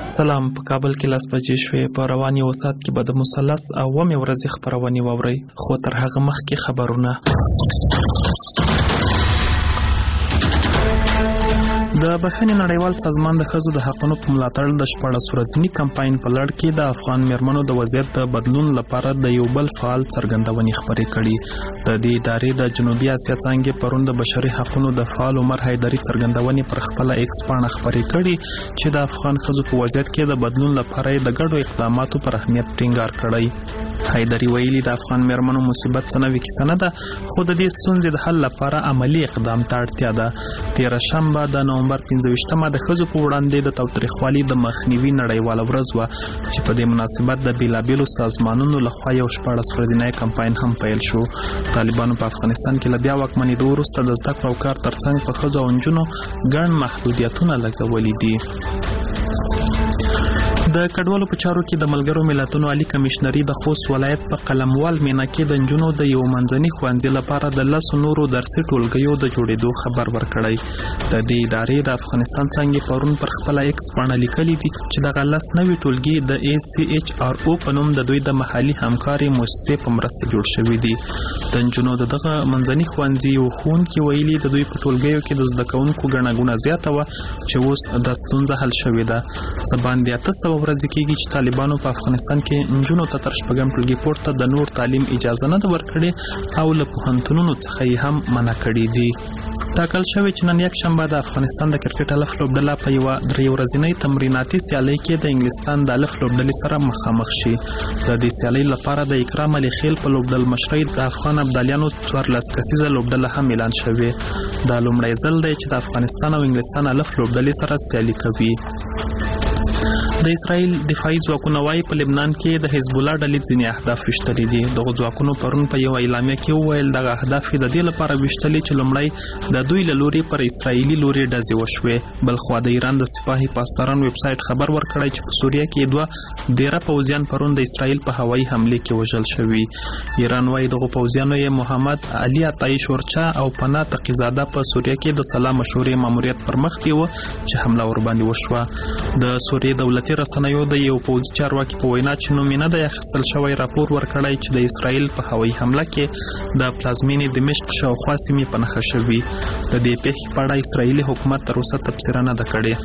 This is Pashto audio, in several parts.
سلام. په کابل کې 10 بجې شوې. په رواني وسات کې به د مثلث او ومې ورځې خبرونه واورئ، خو تر هغه مخکې خبرونه. د بخښنې نړیوال سازمان د ښځو د حقونو په ملاتړ د 14 ورځني کمپاین په لړ کې د افغان میرمنو د وضعیت د بدلون لپاره د یو بل فعال څرګندونې خبرې کړي. د دې ادارې د جنوبي اسیا څانګې پرون د بشري حقونو د فعال عمر حیدري څرګندونې پر خپل ایکس پاڼه خبرې کړي چې د افغان ښځو په وضعیت کې د بدلون لپاره د ګډو اقداماتو پر اهمیت ټینګار کړی. حیدري ویلي د افغان میرمنو مصیبت څنوي کیسه نه ده، خو د دې ستونزې د حل لپاره عملی اقدام ته اړتیا ده. 13 شنبه د نومبر 15مه د ښځو په وړاندې د تاوتریخوالي د مخنیوي نړیواله ورځ وه چې په دې مناسبت د بیلابیلو سازمانونو لخوا یو 14 ورځنی کمپاین هم پیل شو. طالبانو په افغانستان کې له بیا واکمنېدو وروسته د زده کړو او کار ترڅنګ په ښځو او نجونو ګڼ محدودیتونه لګولي دي. د کډوالو په چارو کې د ملګرو ملتونو عالی کمشنري د خوست ولایت په قلموال مینا کې د نجونو د یو منځني ښوونځي لپاره د 10 نورو درسي ټولګیو د جوړېدو خبر ورکړی. د دې ادارې د افغانستان څنګه پرون پر خپل ایکس باندې لیکلي دي چې دغه 10 نوي ټولګي د ACHRO په نوم د دوی د محلي همکاري مؤسسې په مرسته جوړ شوي دي. د نجونو دغه منځني ښوونځي یو ښوونکي ویلي د دوی په ټولګیو کې د زده کوونکو ګڼه ګوڼه زیاته وه چې اوس د ستونزه حل شوې ده. سباندې 800 ورځې کېږي چې طالبانو په افغانستان کې نجونو ته تر 8 ټولګي پورته د نور تعلیم اجازه نه ده ورکړې او له پوهنتونونو څخه یې هم منع کړي دي. ټاکل شوی چې نن یک شنبه د افغانستان د کرکټ الف لوبډله په یو 3 ورځنۍ تمریناتي سیالۍ کې د انګلستان د الف لوبډلې سره مخامخ شي. د دې سیالۍ لپاره د اکرام علي خیل په لوبډل مشرۍ د افغان ابدالیانو 14 کسیزه لوبډله هم اعلان شوې. دا لومړی ځل دی چې د افغانستان او انګلستان الف لوبډلې سره سیالي کوي. د اسرائیل دفاعي ځواکونو وايي په لبنان کې د حزب الله ډلې ځینې اهداف وشتلي دي. دغه ځواکونو پرون په یو اعلامیه کې وویل دغه اهداف د دې لپاره وشتلي چې لومړی د دوی له لوري پر اسرائیلي لوري ډزې وشوې. بلخوا د ایران د سپاهي پاسداران ویب سایټ خبر ورکړی چې په سوریه کې 2 ډیره پوځیان پرون د اسرائیل په هوایي حمله کې وژل شوي. ایران وايي دغه پوځیانو یې محمد علي عطایی شورچا او پناه تقیزاده په سوریه کې د سلام مشورې ماموریت پر مخ کې و چې حمله ور باندې وشوه. د سوریې دولتي رسنیو د یو پوځي چارواکي په وینا چې نومینه د اخیستل شوی راپور ورکړی چې د اسرائیل په هوایي حمله کې د پلازمینې دمشق شاوخوا سیمې په نښه شوي. د دې پیښې په اړه اسرائیلي حکومت تر اوسه تبصره نه ده کړې.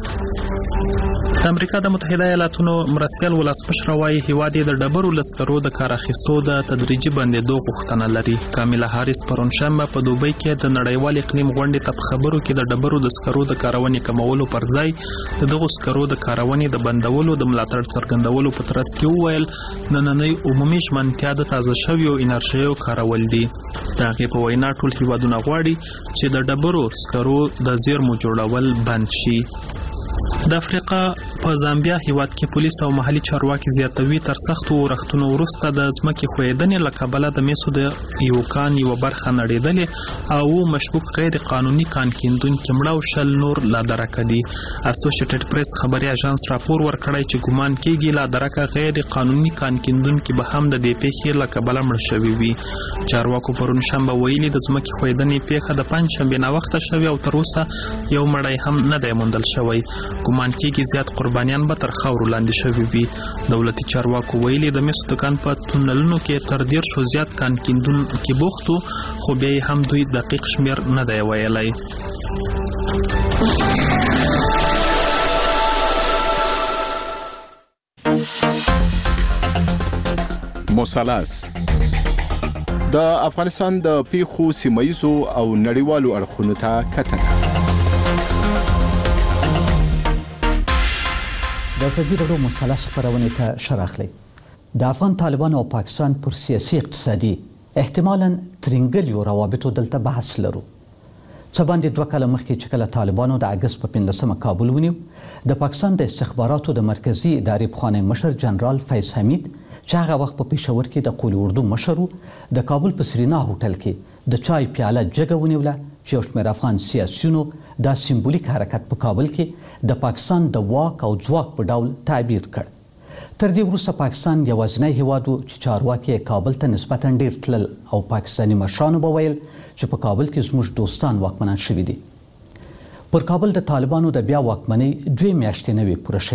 د امریکا د متحده ایالاتونو مرستیال ولسمشر وايي هیواد یې د ډبرو لسکرو د کار اخیستو د تدریجي بندېدو غوښتنه لري. کاملا هاریس پرون شنبه په دوبۍ کې د نړیوال اقلیم غونډې ته په خبرو کې د ډبرو د سکرو د کارونې کمولو پر ځای د دغو سکرو د کارونې د بندولو د ملاتړ څرګندولو په ترڅ کې وویل نننۍ عمومي ژمنتیا د تازه شویو انرژیو کارول دي. د هغې په وینا ټول هیوادونه غواړي چې د ډبرو سکرو د زیرمو جوړول بند شي. د افریقا په زامبیا هیواد کې پولیس او محلي چارواکي زیاتوي تر سختو ورښتونو وروسته د ځمکې ښویېدنې له کبله د میسو د یو کان یوه برخه نړېدلې او مشکوک غیر قانوني کان کیندونکي مړه او 10 نور لا درکه دي. اسوسییټډ پریس خبري اژانس راپور ورکړی چې ګمان کېږي لا درکه غیر قانوني کان کیندونکي به هم د دې پیښې له کبله مړه شوي وي. چارواکو پرون شنبه ویلي د ځمکې ښویېدنې پیښه د پنجشنبې ناوخته شوې او تر اوسه یو مړی هم نه دی موندل شوی. ګمان کېږي زیات قربانیان به تر خاورو لاندې شوي وي. دولتي چارواکو ویلي د مسو د کان په تونلونو کې تر 10 زیات کان کیندونکي بوخت وو، خو بیا یې هم دوی دقیق شمیر نه دی ویلی. مثلث د افغانستان د پیښو سیمایزو او نړیوالو اړخونو ته کتنه. د ازادي راډیو مثلث خپرونې ته ښه راغلی. د افغان طالبانو او پاکستان پر سیاسي اقتصادي احتمالاً ترینګلیو روابطو دلته بحث لرو. څه باندې 2 کاله مخکې چې کله طالبانو د اګست په 15مه کابل ونیو، د پاکستان د استخباراتو د مرکزي ادارې پخوانی مشر جنرال فیض حمید چې هغه وخت په پېښور کې د قول اردو مشر و، د کابل په سرینا هوټل کې د چای پیاله جګه ونیوله چې یو شمېر افغان سیاسیونو دا سیمبولیک حرکت په کابل کې د پاکستان د واک او ځواک په ډول تعبیر کړ. تر دې وروسته پاکستان یوازینی هیواد و چې چارواکي کابل ته نسبتاً ډیر تلل او پاکستاني مشرانو به ویل چې په کابل کې زموږ دوستان واکمنان شوي دي. پر کابل د طالبانو د بیا واکمنۍ 2 میاشتې نه وې پوره شوې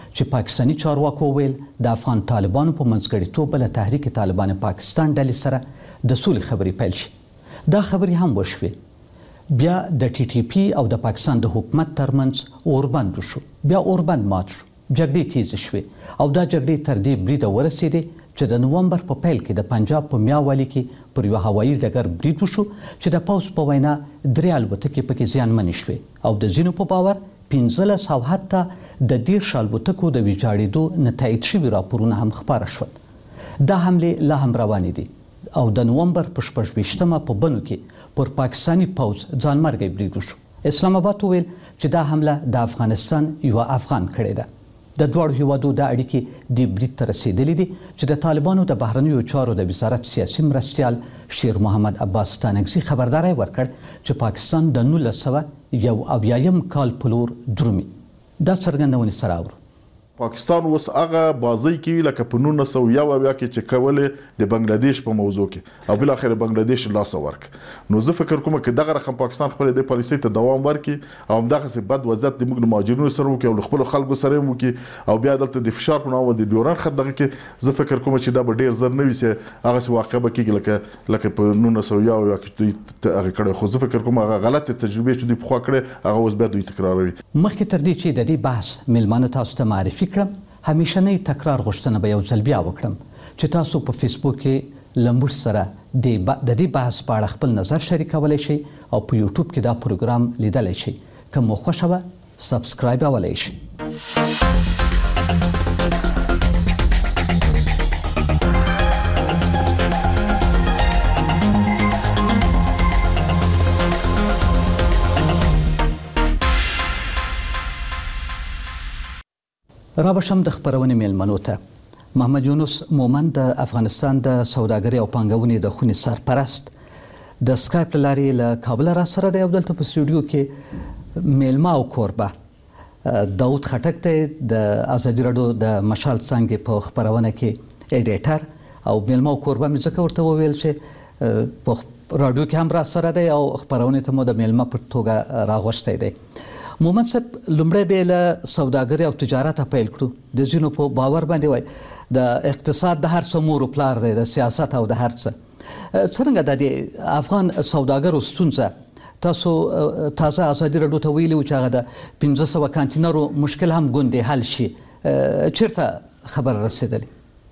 چې پاکستاني چارواکو ویل د افغان طالبانو په منځګړیتوب له تحریک طالبان پاکستان ډلې سره د سولې خبرې پیل شي. دا خبرې هم وشوې. بیا د ټي ټي پی او د پاکستان د حکومت ترمنځ اوربند شو. بیا اوربند مات شو. جګړې تیز شوې او دا جګړې تر دې بریده ورسېدې چې د نومبر په پیل کې د پنجاب په میاوالي کې پر یو هوایي ډګر برید وشو چې د پوځ په وینا 3 الوتکې پکې زیانمنې شوې او د ځینو په باور 15 او حتی د 10 الوتکو د ویجاړېدو نه تایید شوي راپورونه هم خپاره شول. دا حملې لا هم روانې دي او د نومبر په 28مه په بنو کې پر پاکستاني پوځ ځانمرګی برید وشو. اسلام آباد ویل چې دا حمله د افغانستان یو افغان کړې ده. د دوړو هیوادو د اړیکې د برید ته رسیدلې دي چې د طالبانو د بهرنیو چارو د وزارت سیاسي مرستیال شیر محمد عباس ستانکزي خبرداری ورکړ چې پاکستان د 1991 کال په لور درومي. دا څرګندونې سره اورو. پاکستان اوس هغه بازی کوي لکه په 1991 کې چې کولې د بنگلاديش په موضوع کې او بل اخر بنگلاديش لاس ورک. نو زه فکر کوم چې دغه رقم پاکستان خپل د پالیسي ته دوام ورکړي او دغه څه بد وضعیت د موږ مهاجرینو سره وکړي او خپل خلکو سره وکړي او بیا دلته د فشار په نوم د ډیورن خط دغه کې زه فکر کوم چې دا به ډیر زر نه وي چې هغه څه واقع به کېږي لکه په 1991 کې هغه کړه. خو زه فکر کوم هغه غلطه تجربه چې دوی په خوا کړې هغه اوس بیا دوی تکراروي. مخکې تر دې چې د دې بحث ملمانه تاسو ته معرفي کړم همیشنی تکرار غوښتنه به یو ځل بیا وکړم چې تاسو په فیسبوک کې لمبر سره د دې بحث په اړه خپل نظر شریکولی شئ او په یوټیوب کې دا پروګرام لیدلی شئ. که مو خوښه وه سبسکرایب اولی شئ. را بشم د خبرونې میلمنو ته. محمد یونس مومن د افغانستان د سوداګرۍ او پانګونې د خونې سرپرست د سکایپ له لارې له کابل را سره دی او دلته په سټوډیو کې میلمه او کوربه داود خټک دی د ازادي راډیو د مشال څانګې په خبرونه کې ایډیټر او میلمه او کوربه مې ځکه ورته وویل چې په راډیو کې هم را سره دی او خبرونه ته مو د میلمه په توګه راغوښتی دی. مومن صاحب لومړی به له سوداګرۍ او تجارت پیل کړو. د ځینو په باور باندې وای د اقتصاد د هر څه مور و پلار دی، د سیاست او د هر څه. څرنګه د افغان سوداګرو ستونزه تاسو تازه ازادي راډیو ته ویلي چې هغه د 1500 کانتینرو مشکل هم ګوندې حل شي، چیرته خبر رسېدلی؟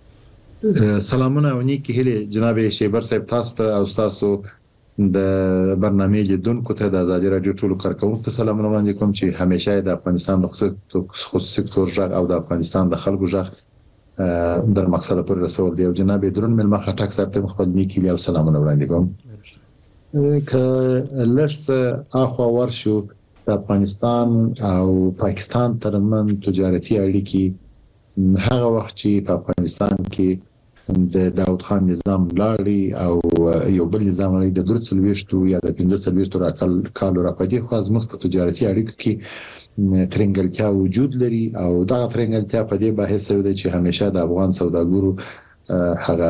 سلامونه او نیکی هیلې جناب شیبر صاحب تاسو ته او تاسو د برنامه لیدونکو ته د ازادي راډیو ټولو کارکونکو ته سلامونه وړاندې کوم چې همیشه د افغانستان د خصوصي سکتور ژغ او د افغانستان د خلکو ژغ در مقصد پورې رسول دی. او جناب درون ملما خټک صاحب ته خپل نیکی او سلامونه وړاندې کوم. که لږ اخوا ورشو د افغانستان او پاکستان ترمن تجارتي اړیکې هغه وخت چې په افغانستان کې د داود خان نظام لاړی او یو بل نظام لري د 23 یا د 15 کالو را پدې خو زموږ په تجارتي اړیکو کې ترنګلتیا وجود لري او دا ترنګلتیا په دې بحث دی چې همیشه د افغان سوداګرو هغه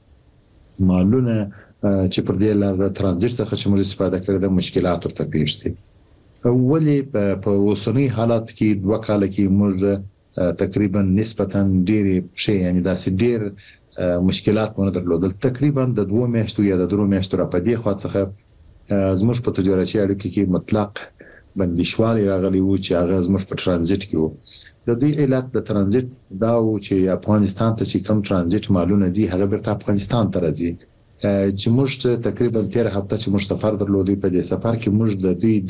مالونه چې پر دې لار ترانزیت څخه چې موږ استفاده کړو د مشکلات ورته پیښ شي. ولې په اوسنی حالات کې 2 کال کې موږ تقریبا نسبتا ډېر شي یعنی داسې ډېر مشکلات مونږ درلودل. تقریبا د 2 میاشتو یا د 3 میاشتو را پدې خوا څخه زموږ په تجارتي اړیکو کې مطلق بندیشوالي راغلی وو چې هغه زموږ په ترانزیت کې وو. د دوی علت د ترانزیت دا و چې افغانستان ته چې کم ترانزیت مالونه دي هغه بیرته افغانستان ته راځي. چې موږ تقریبا 13 هفته چې موږ سفر درلودی په دې سفر کې موږ د دوی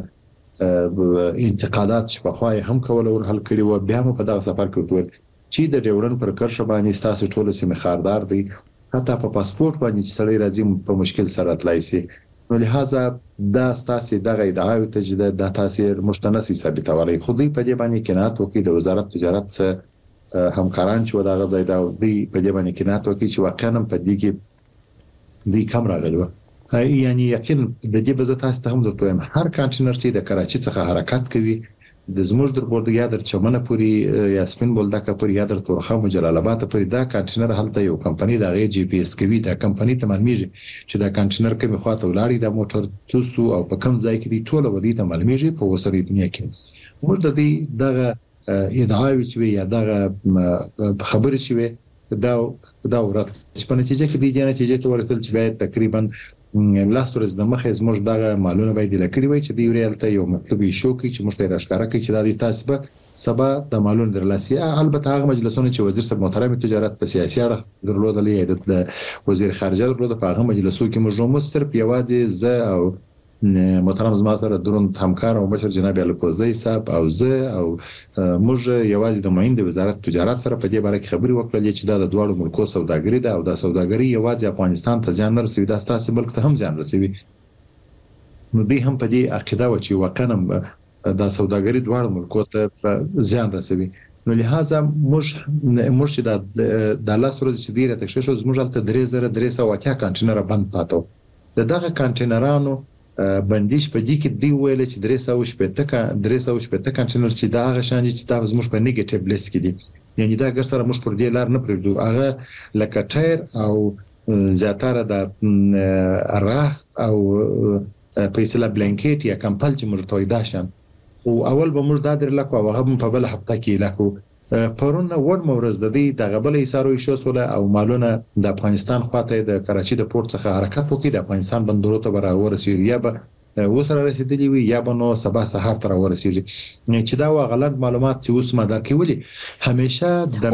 دغه انتقادات شپخوای هم کول او حل کړي و. بیا هم په دغه سفر کې وټول چې د ډیورن پر کرښه باندې تاسو ټول سیمه خاردار دي، حتی په پاسپورت باندې چې سړی راځي په مشکل سره تلای شي. نو لہذا دا تاسو دغه ادعای ته چې د تاثیر مشتنسی ثابتولای خو دوی په دې باندې کنات وکړي د وزارت تجارت څخه همکاران چې دغه ځای دا دوی په دې باندې کنات وکړي چې واقعا په دې کې دوی کم راغلی و. یعنی یقین د دې به تاسو ته هم د تویم هر کانټینر چې د کراچي څخه حرکت کوي د زموږ در بورډ یا در چمنه پوری یا سپین بولدکه پوری یا در تورخم او جلال آباد پوری دا کانټینر هلته یو کمپنی دا غي جی پی اس کوي دا کمپنی ته معلومیږي چې دا کانټینر کومه خواته ولاړی دا موټر توسو او په کم ځای کې دی ټوله ودی ته معلومیږي په وسرې دنیا کې موږ د دې دغه ادعاوي چې یا دغه خبرې شوي دا ورته چې په نتیجه کې د دې نتیجې ته ورسېدل چې باید تقریبا لاس ورځ د مخه زموږ دغه مالونه باید لکړي وي چې دی ریالته یو مطلب شو کې چې موږ ته راښکاره کوي چې دا د تاسو سبا د مالونو درلاسي البته هغه مجلسونه چې وزیر صاحب محترم تجارت په سیاسي اړه درلودلې د وزیر خارجه درلوده په هغه مجلسو کې موږ مستر پیوازي زه او محترم زما سره درون همکار او مشر جناب الکوزی صاحب او زه او موږ یوازې د معین د وزارت تجارت سره په دې باره کې خبري وکړلې چې دا د دوړو ملکو سوداګري ده او دا سوداګري یوازې افغانستان ته ځان نه رسوي دا ستاسو ملک ته هم ځان رسوي نو دوی هم په دې عقیده و چې واقعا دا سوداګري دوړو ملکو ته ځان رسوي نو لہذا موږ چې د لاس ورځ چې ډیره تکشف شو زموږ هلته 3380 کانټینر بند پاتو دغه کانټینرانو بندیش په دې کې دی ویل چې 380 کانټینر چې دا هغه شان چې دا زموږ په نیگیټیو لیست کې دي یعنی دا ګر سره موږ پر دې لار نه پرېږدو هغه لکه ټایر او زیاتره د راخ او پیسلا بلانکیټ یا کمپل چې موږ تویدا شان خو اول به موږ دا درلکو او هغه په بل هفته کې لکو پرون ور مورز د دې د غبل ایسارو شو سوله او مالونه د افغانستان خواته د کراچي د پورت څخه حرکت وکړي د افغانستان بندرونو ته ورسېږي یا به وسره رسیدلی وي یا به نو سبا سحر تر ورسېږي چې دا غلط معلومات چې اوس ما درکولي همیشه د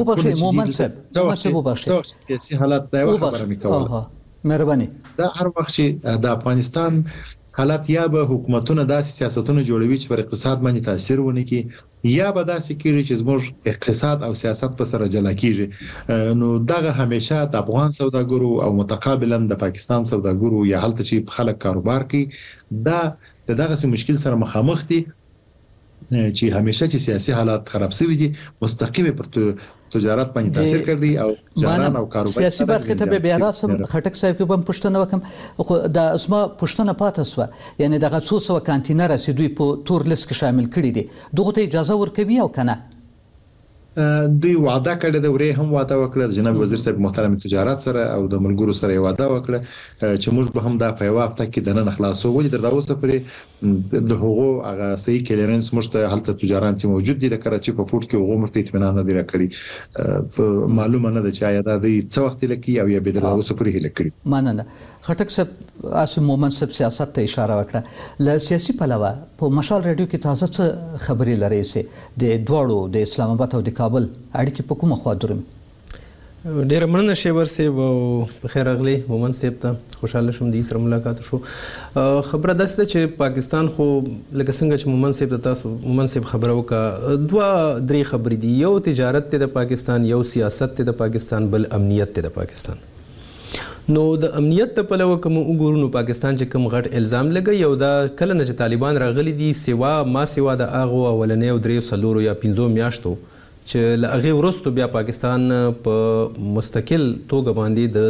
سیاسي حالت دا خبره میکوله مهرباني دا هر وخت چې د افغانستان حالات یا به حکومتونه داسې سیاستونه جوړوي چې پر اقتصاد باندې تاثیر ونه کوي یا به داسې کیږي چې زموږ اقتصاد او سیاست په سره جلا کیږي نو دغه همیشه د افغان سوداګرو او متقابلا د پاکستان سوداګرو یا حالت چې خلک کاروبار کوي دا دغه مشکل سره مخامخ دي چې همیشه چې سیاسي حالات خراب شوي دي مستقیم پر تجارت باندې تاثیر کوي او جاران او کاروبار سیاسي برخه ته به راسم خټک صاحب کې هم پښتنه وکم خو د اسما پښتنه پاتې سو یعنی دغه 200 کانټینر چې دوی په تور لیست کې شامل کړي دي دغه ته اجازه ورکوي او کنه دوی وعده کړې ده ورې هم وعده وکړه جناب وزیر صاحب محترم تجارت سره او د ملګرو سره وعده وکړه چې موږ به هم دا په یو هفته کې د نن خلاصو ولې در اوسه پرې د هغو هغه صحیح کلیرنس مشته حالت تجارت چې موجود دي د کراچي په پورت کې هغه مرته اطمینان نه دی راکړي معلومه نه ده چې آیا دا د څه وخت لکې او یا به در اوسه پرې لکړي مننه خټک صاحب اسې مومن صاحب سیاست ته اشاره وکړه ل سیاسي پلوه په مشال رادیو کې تازه څه خبري لري سي د دوړو د اسلام آباد او د کابل اړیکې په کومه خوا درم ډیر مننه شیبر صاحب په خیر اغلی مومن صاحب ته خوشاله شوم د سره ملاقات شو خبره ده چې پاکستان خو لکه څنګه چې مومن صاحب تاسو مومن صاحب خبره وکړه دوه درې خبرې دي یو تجارت ته د پاکستان یو سیاست ته د پاکستان بل امنیت ته د پاکستان نو د امنیت په لور کوم وګورو نو پاکستان چې کوم غټ الزام لګي یو دا کله نه چې طالبان راغلي دي سوا د اغه اولنې او درې سلورو یا 15 میاشتو چې هغه ورستو بیا پاکستان په مستقل توګه باندې د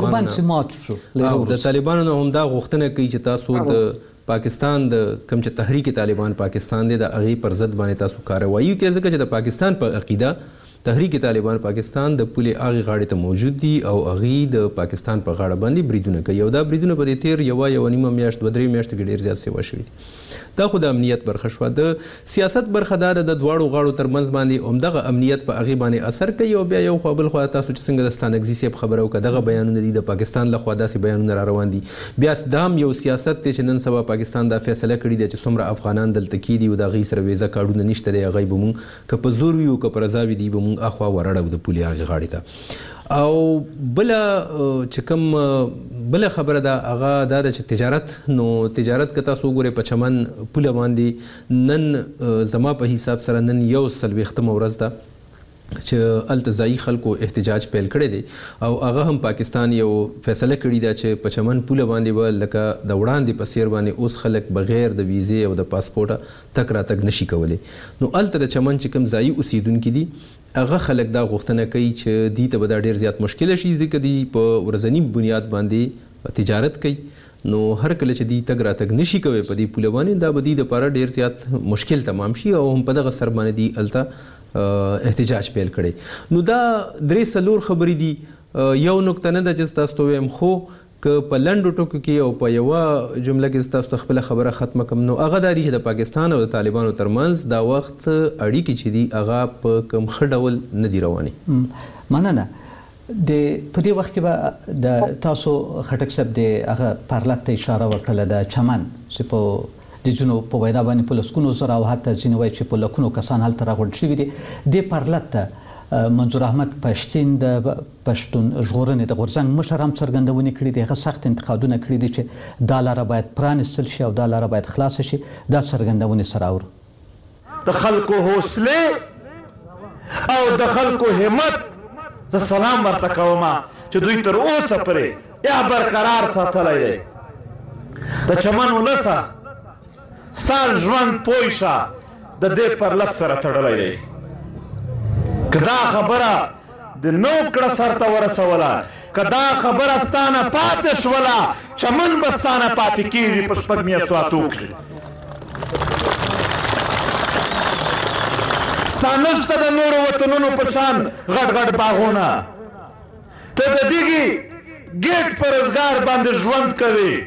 طالبانو هم دا غوښتنه کوي چې تاسو د پاکستان د کوم چې تحریک طالبان پاکستان دی د هغه پر ضد باندې تاسو کاروایی کوي ځکه چې د پاکستان په عقیده تحریک طالبان پاکستان د پولي اغه غاړې ته موجود دي او اغه د پاکستان په غاړه باندې بریدونه کوي او دا بریدونه په دې تیر یو نیمه میاشت 2-3 میاشتې کې ډیر زیات سیوا شوي دا خو د امنیت برخه شو د سیاست برخه د دواړو غاړو ترمنځ باندې عمدغه امنیت په اغه باندې اثر کوي او بیا یو خپل خو تاسو چې څنګه د ستانګزي سیب خبرو کداغه بیانونه دي د پاکستان له خوا داسې بیانونه را روان دي بیا دام یو سیاست چې نن سبا پاکستان دا فیصله کړی دی چې څومره افغانان دلته کې دي او د غي سره ویزه کارډونه نشته دی غي بمون ک په زور یو ک پر ځاوي دی بمون اخوا ورړو د پولي اغه غاړې ته او بل چې کوم بل خبره ده هغه دا چې تجارت که تاسو وګورئ په چمن پوله باندې نن زما په حساب سره نن یو سلويختم ورځ ده چې التزائی خلکو احتجاج پیل کړی دی او هغه هم پاکستان یو فیصله کړی دا چې په چمن پوله باندې لکه د وړاندې په سیر باندې اوس خلک بغیر د ویزې او د پاسپورټه تک راتګ نشي کولی نو الته د چمن چې کوم ځای اوسیدونکو دي هغه خلک دا غوښتنه کوي چې دې ته به دا ډیر زیات مشکل شي ځکه دی په ورځنی بنیاد باندې تجارت کوي نو هر کله چې دی تګ راتګ نشي کوي په دې پوله باندې دا به دی د لپاره ډیر زیات مشکل تمام شي او هم په دغه سر باندې دی الته احتجاج پیل کړي نو دا درې سلور خبرې دي یو نقطه نه د چې تاسو ویم خو که په لنډو ټکو کې او په یوه جمله کې تاسو ته خپله خبره ختمه کړم نو هغه دا دي چې د پاکستان او د طالبانو ترمنځ دا وخت اړیکې چې دي هغه په کوم ښه ډول نه دي روانې. مننه. په دې وخت کې به د تاسو خټک صاحب د هغه پارلط ته اشاره وکړله د چمن چې په د ځینو په وینا باندې په لسګونو زره او حتی ځینې وایي چې په لکونو کسان هلته راغونډ شوي دي. دې پارلط ته منظور احمد پښتين د پښتون ژغورنې د غورځنګ مشر هم څرګندونې کړې دي. هغه سخت انتقادونه کړي دي چې دا لاره باید پرانستل شي او دا لاره باید خلاص شي. دا څرګندونې سره اورو د خلکو حوصله او د خلکو همت زه سلام ورته کوم چې دوی تر اوسه پورې یا برقرار ساتلی دی. د چمن ولسه ستا ژوند پوه شه د دې پرلط سره تړلی دی. که دا خبره د نو کړه سرته ورسوله، که دا خبره ستانه پاتې شوله، چمن به ستانه پاتې کېږي په 6 میاشتو اتو کښې. ستا نشته د نورو وطنونو په شان غټ غټ باغونه. ته د دغې ګیټ په روزګار باندې ژوند کوې.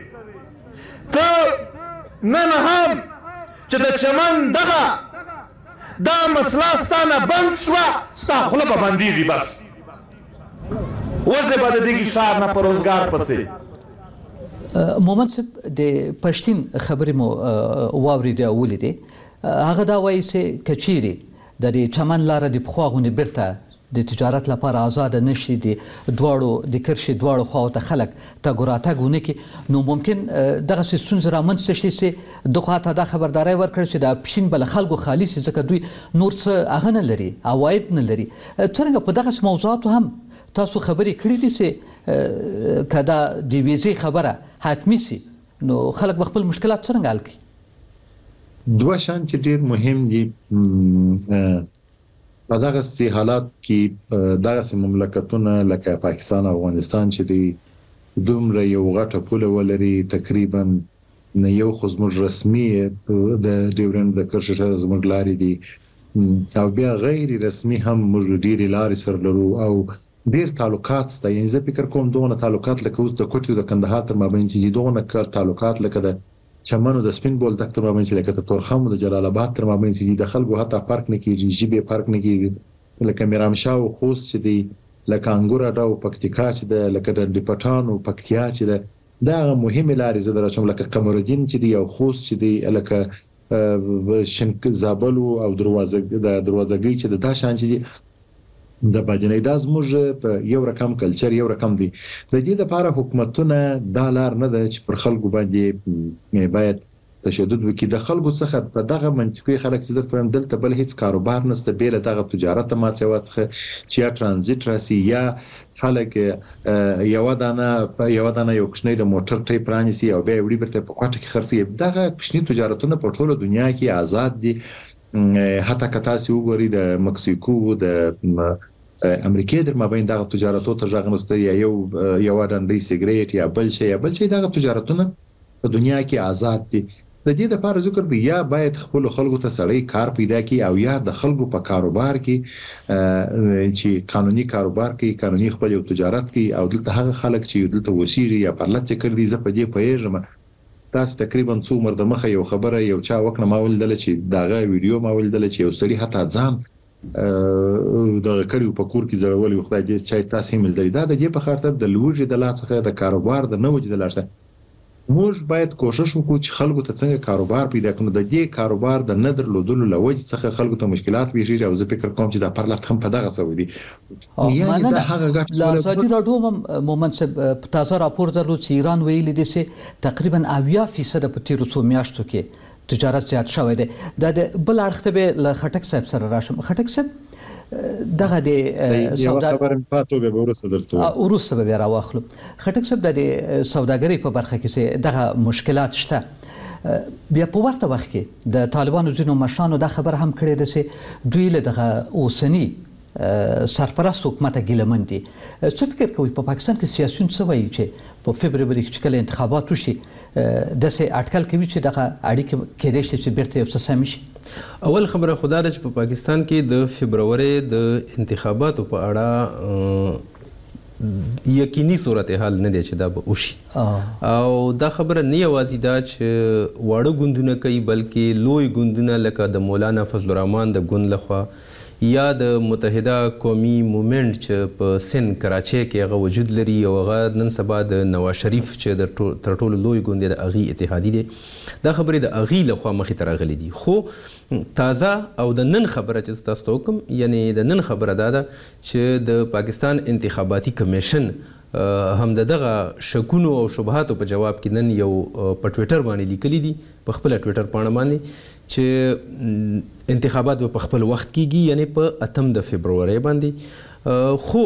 ته نن هم چې د چمن دغه دا مسله ستانه بند شوه ستا خوله به بندېږي. بس وځې به د دغې ښار نه په روزګار پسې. مومند صاحب د پښتین خبرې مو واورېدې او ولیدې. هغه دا وایي چې که چیرې د دې چمن لاره د پخوا غوندې بیرته د تجارت لپاره آزاده نشي، د دواړو د کرښې دواړو خواو ته خلک تګ راتګ ونه کړي، نو ممکن دغسې ستونزې رامنځته شي چې دغو حتی دا خبرداری ورکړي چې د پښین به له خلکو خالي شي ځکه دوی نور څه هغه نه لري، عواید نه لري. څرنګه په دغسې موضوعاتو هم تاسو خبرې کړي دي چې که دا د ویزې خبره حتمي سي نو خلک به خپل مشکلات څرنګه حل کړي؟ دوه شان چې ډېر مهم دي په دغسې حالات کې دغسې مملکتونه لکه پاکستان او افغانستان چې دی دومره یو غټه پوله ولري، تقریبا نه یو خو زموږ رسمي د ډیورنډ د کرښې زموږ لارې دي او بیا غیر رسمي هم موږ ډېرې لارې سره لرو او ډېر تعلقات شته. یعنې زه فکر کوم دغونه تعلقات لکه اوس د کوټي او د کندهار تر مابین چې دي دغونه تعلقات لکه د چمن او د سپین بولدک تر مابین چې لکه د تورخم او د جلال آباد تر مابین چې د خلکو حتی فرق نه کېږي، ژبې فرق نه کېږي، لکه میرامشاه او خوست چې دی، لکه انګور اډه او پکتیکا چې ده، لکه د پټان او پکتیا چې ده. دا مهمې لارې زه در اچوم لکه قمرالدین چې دی او خوست چې دی، لکه زابل او دروازګۍ چې ده. دا شان چې دی د باجنۍ دا زموږ په یو رقم کلچر یو رقم دی. د دې لپاره حکومتونه دا لار نه ده چې پر خلکو باندې باید تشدد وکړي. د خلکو څخه په دغه منطقي خلک چې درته وایم دلته بل هیڅ کاروبار نشته بې له دغه تجارت ماتېوه څخه چې یا ترانزیت راسي یا خلک یوه دانه یو کوچنی د موټر ټی پرانیسي او بیا یې وړي بیرته په کوټه کې خرڅوي. دغه کوچني تجارتونه په ټوله دنیا کې آزاد دي. حتی که تاسې وګورئ د مکسیکو د امریکې در مابین دغه تجارتو ته غږ نشته، یا یوه ډنډۍ سیګریټ یا بل شی دغه تجارتونه په دنیا کې آزاد دي. د دې لپاره ذکر به یا باید خپل خلکو ته سړی کار پیدا کړي او یا د خلکو په کاروبار کې چې قانوني کاروبار کوي، قانوني خپل یو تجارت کوي او دلته هغه خلک چې دلته وسیږي یا پرلط چې کړي. زه په دې پوهېږم تاسو تقریبا څو عمر د مخه یو خبره یو چا وکړه، ما ولیدله چې دغه ویډیو ما ولیدله چې یو سړي حتی ځان دغه کړي په کور کې زړولی، خدای دې چې تاسو هم لیدلی. دا د دې په خاطر د لوږې د لاسه څخه د کاروبار د نه وجې د لاسه موږ باید کوشش وکړو چې خلکو ته څنګه کاروبار پیدا کړو. د دې کاروبار د نه درلودلو له وجې څخه خلکو ته مشکلات پیښیږي او زه فکر کوم چې دا پرلط هم په دغه سوی دي. یعنې د هغه ګټه له ازادي راډیو مومند صاحب تازه راپور درلود چې ایران ویلي دي چې تقریبا 80% په تیرو څو میاشتو کې تجارت زیات شوی دی. دا د بل اړخ ته به له خټک صاحب سره راشم. خټک صاحب دغه د سودا خبره پاتوګه به ورسره درته ورسره به راوخلو. خټک صاحب د سوداګرۍ په برخه کې دغه مشکلات شته. بیا په ورته وخت کې د طالبانو ځینو مشرانو دا خبره هم کړې ده چې دوی له دغه اوسني سرپرست حکومت ګیلمن دي. څه فکر کوئ په پاکستان کې سیاسیون څه وایي چې په فبروري کې چې کله انتخابات وشي داسې اټکل کوي چې دغه اړیکې کېدای شي چې بیرته یو څه سم شي؟ اول خبره خو دا ده چې په پاکستان کې د فبروري د انتخاباتو په اړه یقیني صورتحال نه دی چې دا به وشي او دا خبره نه یوازې دا چې واړه ګوندونه کوي بلکې لوی ګوندونه لکه د مولانا فضل الرحمن د ګوند لخوا یا د متحده قومي مومنټ چې په سن کراچۍ کې هغه وجود لري او هغه نن سبا د نواز شریف چې تر ټولو لوی ګوند دی د هغې اتحادي دی دا خبرې د هغې لخوا مخې ته راغلي دي خو تازه او د نن خبره چې تاسو ته وکم یعنی د نن خبره دا ده چې د پاکستان انتخاباتي کمیشن هم دغه شکونو او شبهاتو په جواب کې نن یو په ټویټر باندې لیکلي دي په خپله ټویټر پاڼه باندې چې انتخابات به په خپل وخت کیږي یعنی په 8 د فبرورۍ باندې خو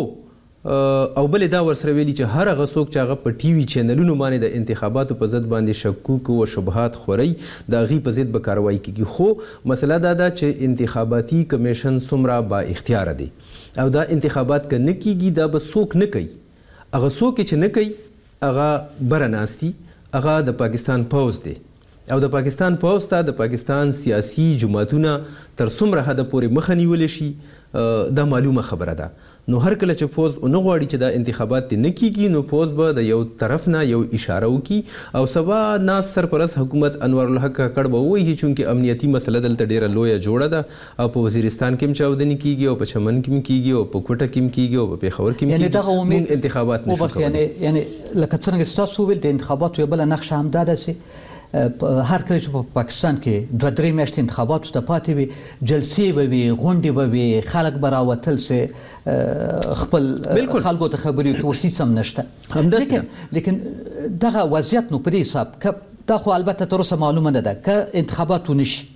او بل دا ورسره ویلي چې هر هغه څوک چې هغه په ټي وي چینلونو باندې د انتخاباتو په ضد باندې شکوک او شبهات خوري د هغې په ضد به کاروایی کیږي خو مسله دا ده چې انتخاباتي کمیشن څومره با اختیاره دی او دا انتخابات که نه کیږي دا به څوک نه کوي هغه څوک چې نه کوي هغه بره ناستي هغه د پاکستان پوځ دی او د پاکستان پوځ ته د پاکستان سیاسي جماعتونه تر څومره حده پورې مخه نیولی شي دا معلومه خبره ده نو هر کله چې پوځ ونه غواړي چې دا انتخابات نه کیږي نو پوځ به د یو طرف نه یو اشاره وکړي او سبا ناس سرپرست حکومت انوار الحق کاکړ به ووایي چې چونکې امنیتي مسله دلته ډیره لویه جوړه ده او په وزیرستان کې هم چاودنې کیږي او په چمن کې هم کیږي او په کوټه کې هم کیږي او په پېښور کې هم کیږي موږ انتخابات نشو کولی یعنی لکه څنګه ستاسو وویل د انتخاباتو یوه بله نقشه همدا ده چې هر کله چې په پاکستان کې 2-3 میاشتې انتخاباتو ته پاتې وي جلسې به وي غونډې به وي خلک به راوتل سي خپل خلکو ته خبرې وکړي اوس هېڅ هم نشته لیکن دغه وضعیت نو په دې حساب دا خو البته تر اوسه معلومه نه ده که انتخابات ونه شي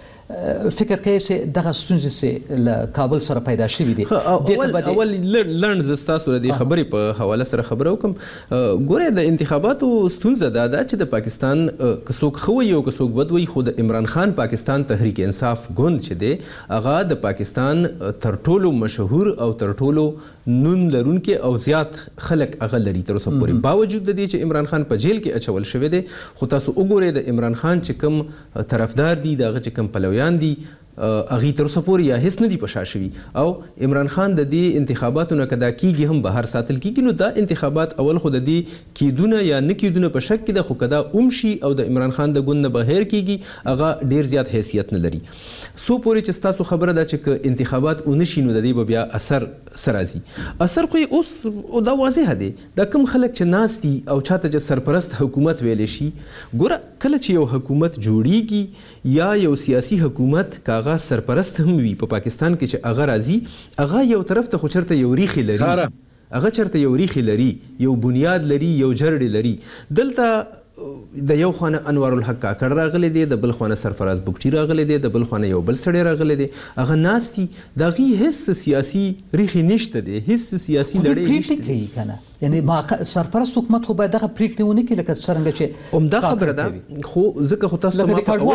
فکر کوي چې دغه ستونزې چې له کابل سره پیدا شوي دي اول لنډ زه ستاسو د دې خبرې په حواله سره خبره وکړم ګورئ د انتخاباتو ستونزه دا ده چې د پاکستان که څوک ښه وایي او که څوک بد وایي خو د عمران خان پاکستان تحریک انصاف ګوند چې دی هغه د پاکستان تر ټولو مشهور او تر ټولو نون لرونکي او زیات خلک هغه لري تر اوسه پورې باوجود د دې چې عمران خان په جیل کې اچول شوی دی خو تاسو وګورئ د عمران خان چې کوم طرفدار دي د هغه چې کوم پلویان دي هغې تر اوسه پورې یا هیڅ نه دي په شا شوي او عمران خان د دې انتخاباتو نه که دا کیږي هم بهر ساتل کیږي نو دا انتخابات اول خو د دې کیدونه یا نه کیدونه په شک کې ده خو که دا شي او د عمران خان د ګوند نه بهر کیږي هغه ډیر زیات حیثیت نه لري سو پورې چې ستاسو خبره ده چې که انتخابات ونه شي نو د دې به بیا اثر څه راځي اثر خو اوس دا واضحه دی دا کوم خلک چې ناست دي او چاته چې سرپرست حکومت ویلی شي ګوره کله چې یو حکومت جوړیږي یا یو سیاسي حکومت که هغه سرپرست هم وي په پاکستان کې چې هغه راځي هغه یو طرف ته خو چېرته یو ریښې لري هغه چېرته یو ریښې لري یو بنیاد لري یو جرړې لري دلته د یو خانه انوار الحق کاکړ راغلی دی د بل خانه سرفراز بګټي راغلی دی د بل خانه یو بل سړی راغلی دی هغه ناست دي د هغې هېڅ سیاسي ریښې نشته دی هېڅ سیاسي لړۍ نشته کوي کنه یعنی سرپرست حکومت خو باید دغه پریکړې ونه کړي لکه څرنګه چې همدا خبره ده خو ځکه خو تاسو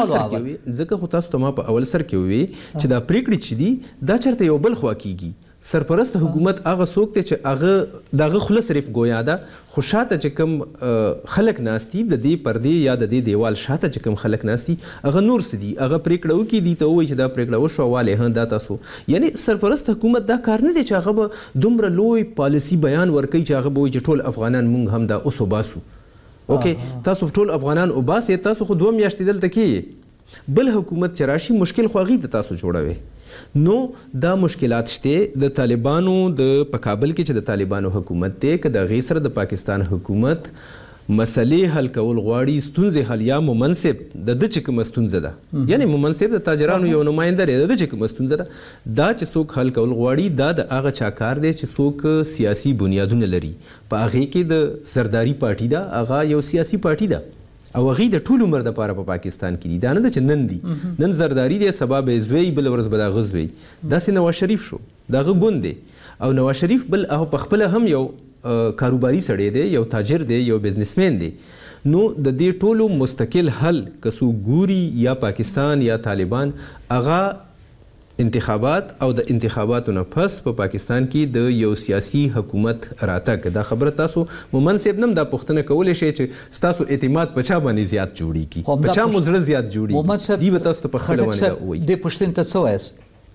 ته ما په اول سر کې ووي چې دا پریکړې چې دي دا چېرته یو بل خوا کیږي سرپرست حکومت هغه څوک دی چې هغه د هغه خوله صرف ګویا ده خو شاته چې کوم خلک ناست دي د دې پردې یا د دې دیوال شاته چې کوم خلک ناست دي هغه نور څه دي هغه پریکړه وکړي دي ته ووایي چې دا پریکړه وشوه والې دا تاسو یعنی سرپرست حکومت دا کار نه دی چې هغه به دومره لوی پالیسي بیان ورکوي چې هغه به وایي چې ټول افغانان مونږ هم دا اوس وباسو اوکې تاسو ټول افغانان وباسئ تاسو خو 2 میاشتې دلته کیږئ بل حکومت چې راشي مشکل خو هغې ته تاسو جوړوئ نو دا مشکلات شته د طالبانو په کابل کې چې د طالبانو حکومت دی که د هغې سره د پاکستان حکومت مسلې حل کول غواړي ستونزې حل یا ممنصب د ده چې کومه ستونزه ده یعنی ممنصب د تاجرانو یو نماینده دی د ده چې کومه ستونزه ده دا چې څوک حل کول غواړي دا د هغه چا کار دی چې څوک سیاسي بنیادونه لري په هغې کې د زرداري پارټي ده هغه یو سیاسي پارټي ده او هغې د ټول عمر دپاره په پاکستان کې دي دا نه ده چې نن دي نن زرداري دی سبا به یې زوی بله ورځ به د هغه زوی داسې نواز شریف شو د هغه ګوند دی او نواز شریف بل هغه پخپله هم یو کاروباري سړی دی یو تاجر دی یو بزنسمین دی نو د دې ټولو مستقل حل که څوک ګوري یا پاکستان یا طالبان هغه انتخابات او د انتخاباتو نه پس په پاکستان کې د یو سیاسي حکومت راتګ دا خبره تاسو ممنصب نم دا پوښتنه کولی شئ چې ستاسو اعتماد په چا باندې زیات جوړیږي په چا مو زړه زیات جوړیږي دی به تاسو ته په خپله باندې دا ووایي دې پوښتنې ته څه وایاست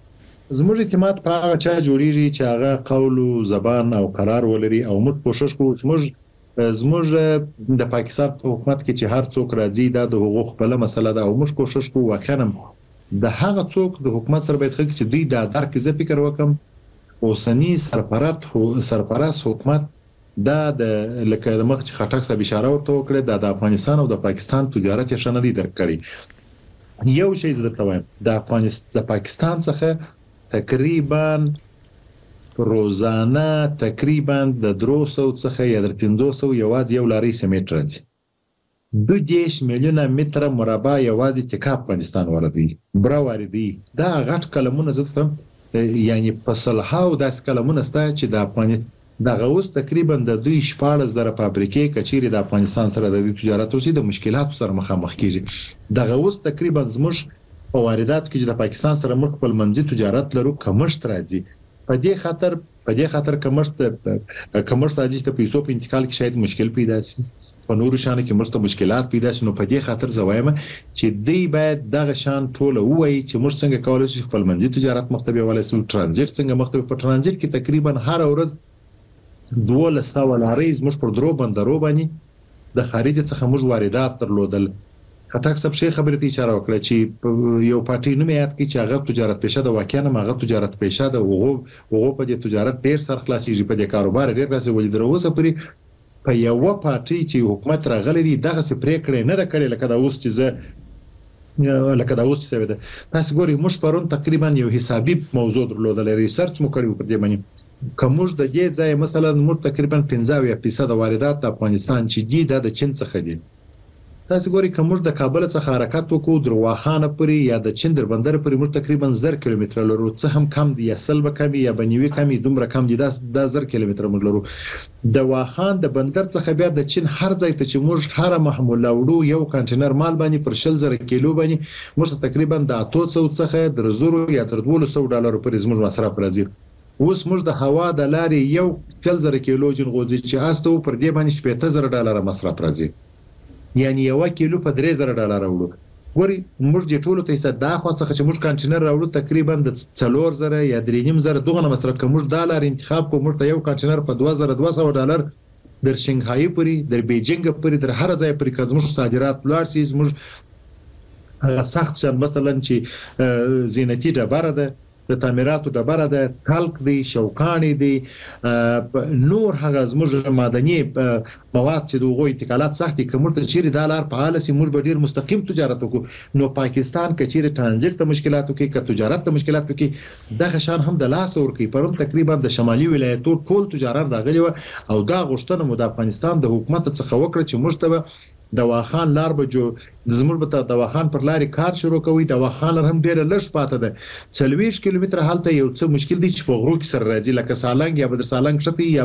زموږ اعتماد په هغه چا جوړیږي چې هغه قول او زبان او قرار ولري او موږ کوشش کوو چې زموږ د پاکستان په حکومت کې چې هر څوک راځي دا د حقوق خپل مسله ده او موږ کوشش کوو واقعا د هغه څوک د حکومت سره باید خلک چې دوی دا درک زه فکر وکم اوسنی سرپرست حکومت دا د لکه د مخ چې خټک صاحب اشاره ورته وکړه د افغانستان او د پاکستان تجارت یې شنه دي درک کړي یو شی زه درته وایم د پاکستان څخه تقریبا روزانه تقریبا د 300 څخه یا د 500 یوازې یو لاري سیمټ راځي 2 میلیونه متر مربع یوازې تکا افغانستان واردوي برا واردوي دا غټ کلمونه زه یعنی په صلحاو داس کلمونه ستا چې د افغانستان د غوس تقریبا د 14,000 فابریکې کچيري د افغانستان سره د تجارت اوسې د مشکلات سره مخامخ کیږي د غوس تقریبا زموږ په واردات کې د پاکستان سره موږ خپل منځي تجارت لرو کمشت راځي په دې خاطر کمشت راځي چې پیسو په انتقال کې شاید مشکل پیدا شي په نورو شانو کې مرسته مشکلات پیدا شي نو په دې خاطر زوایم چې دی باید دغه شان ټوله وایي چې موږ څنګه کولای شو خپل منځي تجارت مختبي ولای شو ترانزیت څنګه مختبي په ترانزیت کې تقریبا هر ورځ 1200 لارې زموږ پر درو بندرو باندې د خارج څخه موږ واردات درلودل خټک صاحب شي خبرې ته اشاره وکړه چې یو پارټي نوم یاد کړي چې هغه تجارت پیشه د واقعا هغه تجارت پیشه د وغو په دې تجارت ډیر سر خلاصيږي په دې کاروبار ډیر راځي ولې دروسه پرې په یو پارټي چې حکومت راغلي دي دغه سپری کړي نه د کړي لکه دا اوس چې ده تاسو ګوري موږ پرون تقریبا یو حسابي موضوع درلودل ریسرچ مو کړی په دې باندې کومج د دې ځای مثلا موږ تقریبا 15% واردات د افغانستان چې دي د چین څخه دي تاسو ګوري کومج د کابل څخه حرکت وکړو درواخانه پورې یا د چین در بندر پورې موږ تقریبا 1000 کیلومتر لرو څه هم کم دي یا سل به کمی یا بنوي کمی دومره کم دي د 1000 کیلومتر موږ لرو د واخان د بندر څخه بیا د چین هر ځای ته چې موږ هر محموله وړو یو کانټینر مال باندې پر 10000 کیلو باندې موږ تقریبا د 800 څخه د 1000 یا د 1200 ډالر پر زموږ مصرف راځي اوس موږ د هوا د لارې یو 10000 کیلو جنغوزي چې استو پر دې باندې 18000 ډالر مصرف راځي یعنی یو کیلو په 3000 ډالر وړو وري موږ د ټولو ته صدا خو څخه چې موږ کانټینر راوړو تقریبا د 4000 یا 3000 دغه مصرف کوم ډالر انتخاب کوم ته یو کانټینر په 2200 ډالر در شنغهای پوری در بیجینګ پوری در هر ځای پوری کوم صادرات لوړ سي موږ سخت شان مثلا چې زینتی ډبره ده د تعمیراتو ډبره ده کلک دی شوکانی دی نور هغه زموږ معدني مواد چې دغه انتقالات سختي کومه چیرې ډالر په حاله سي موږ به ډیر مستقیم تجارت وکړو نو پاکستان کچيره ترانزیت ته مشکلاتو کې ک تجارت ته مشکلاتو کې د خشان هم د لاس ور کوي پرون تقریبا د شمالي ولایتو ټول تجارت راغلي او دا غوښتنه مو د افغانستان د حکومت څخه وکړه چې موږ ته د واخان لار به جو زموږ به د واخان پر لارې کار شروع کوي د واخان هم ډیره لږ پاته ده 40 کیلومتر حالت یو څه مشکل دي چې په غرو کې سره راځي لکه سالنګ یا بدر سالنګ شته یا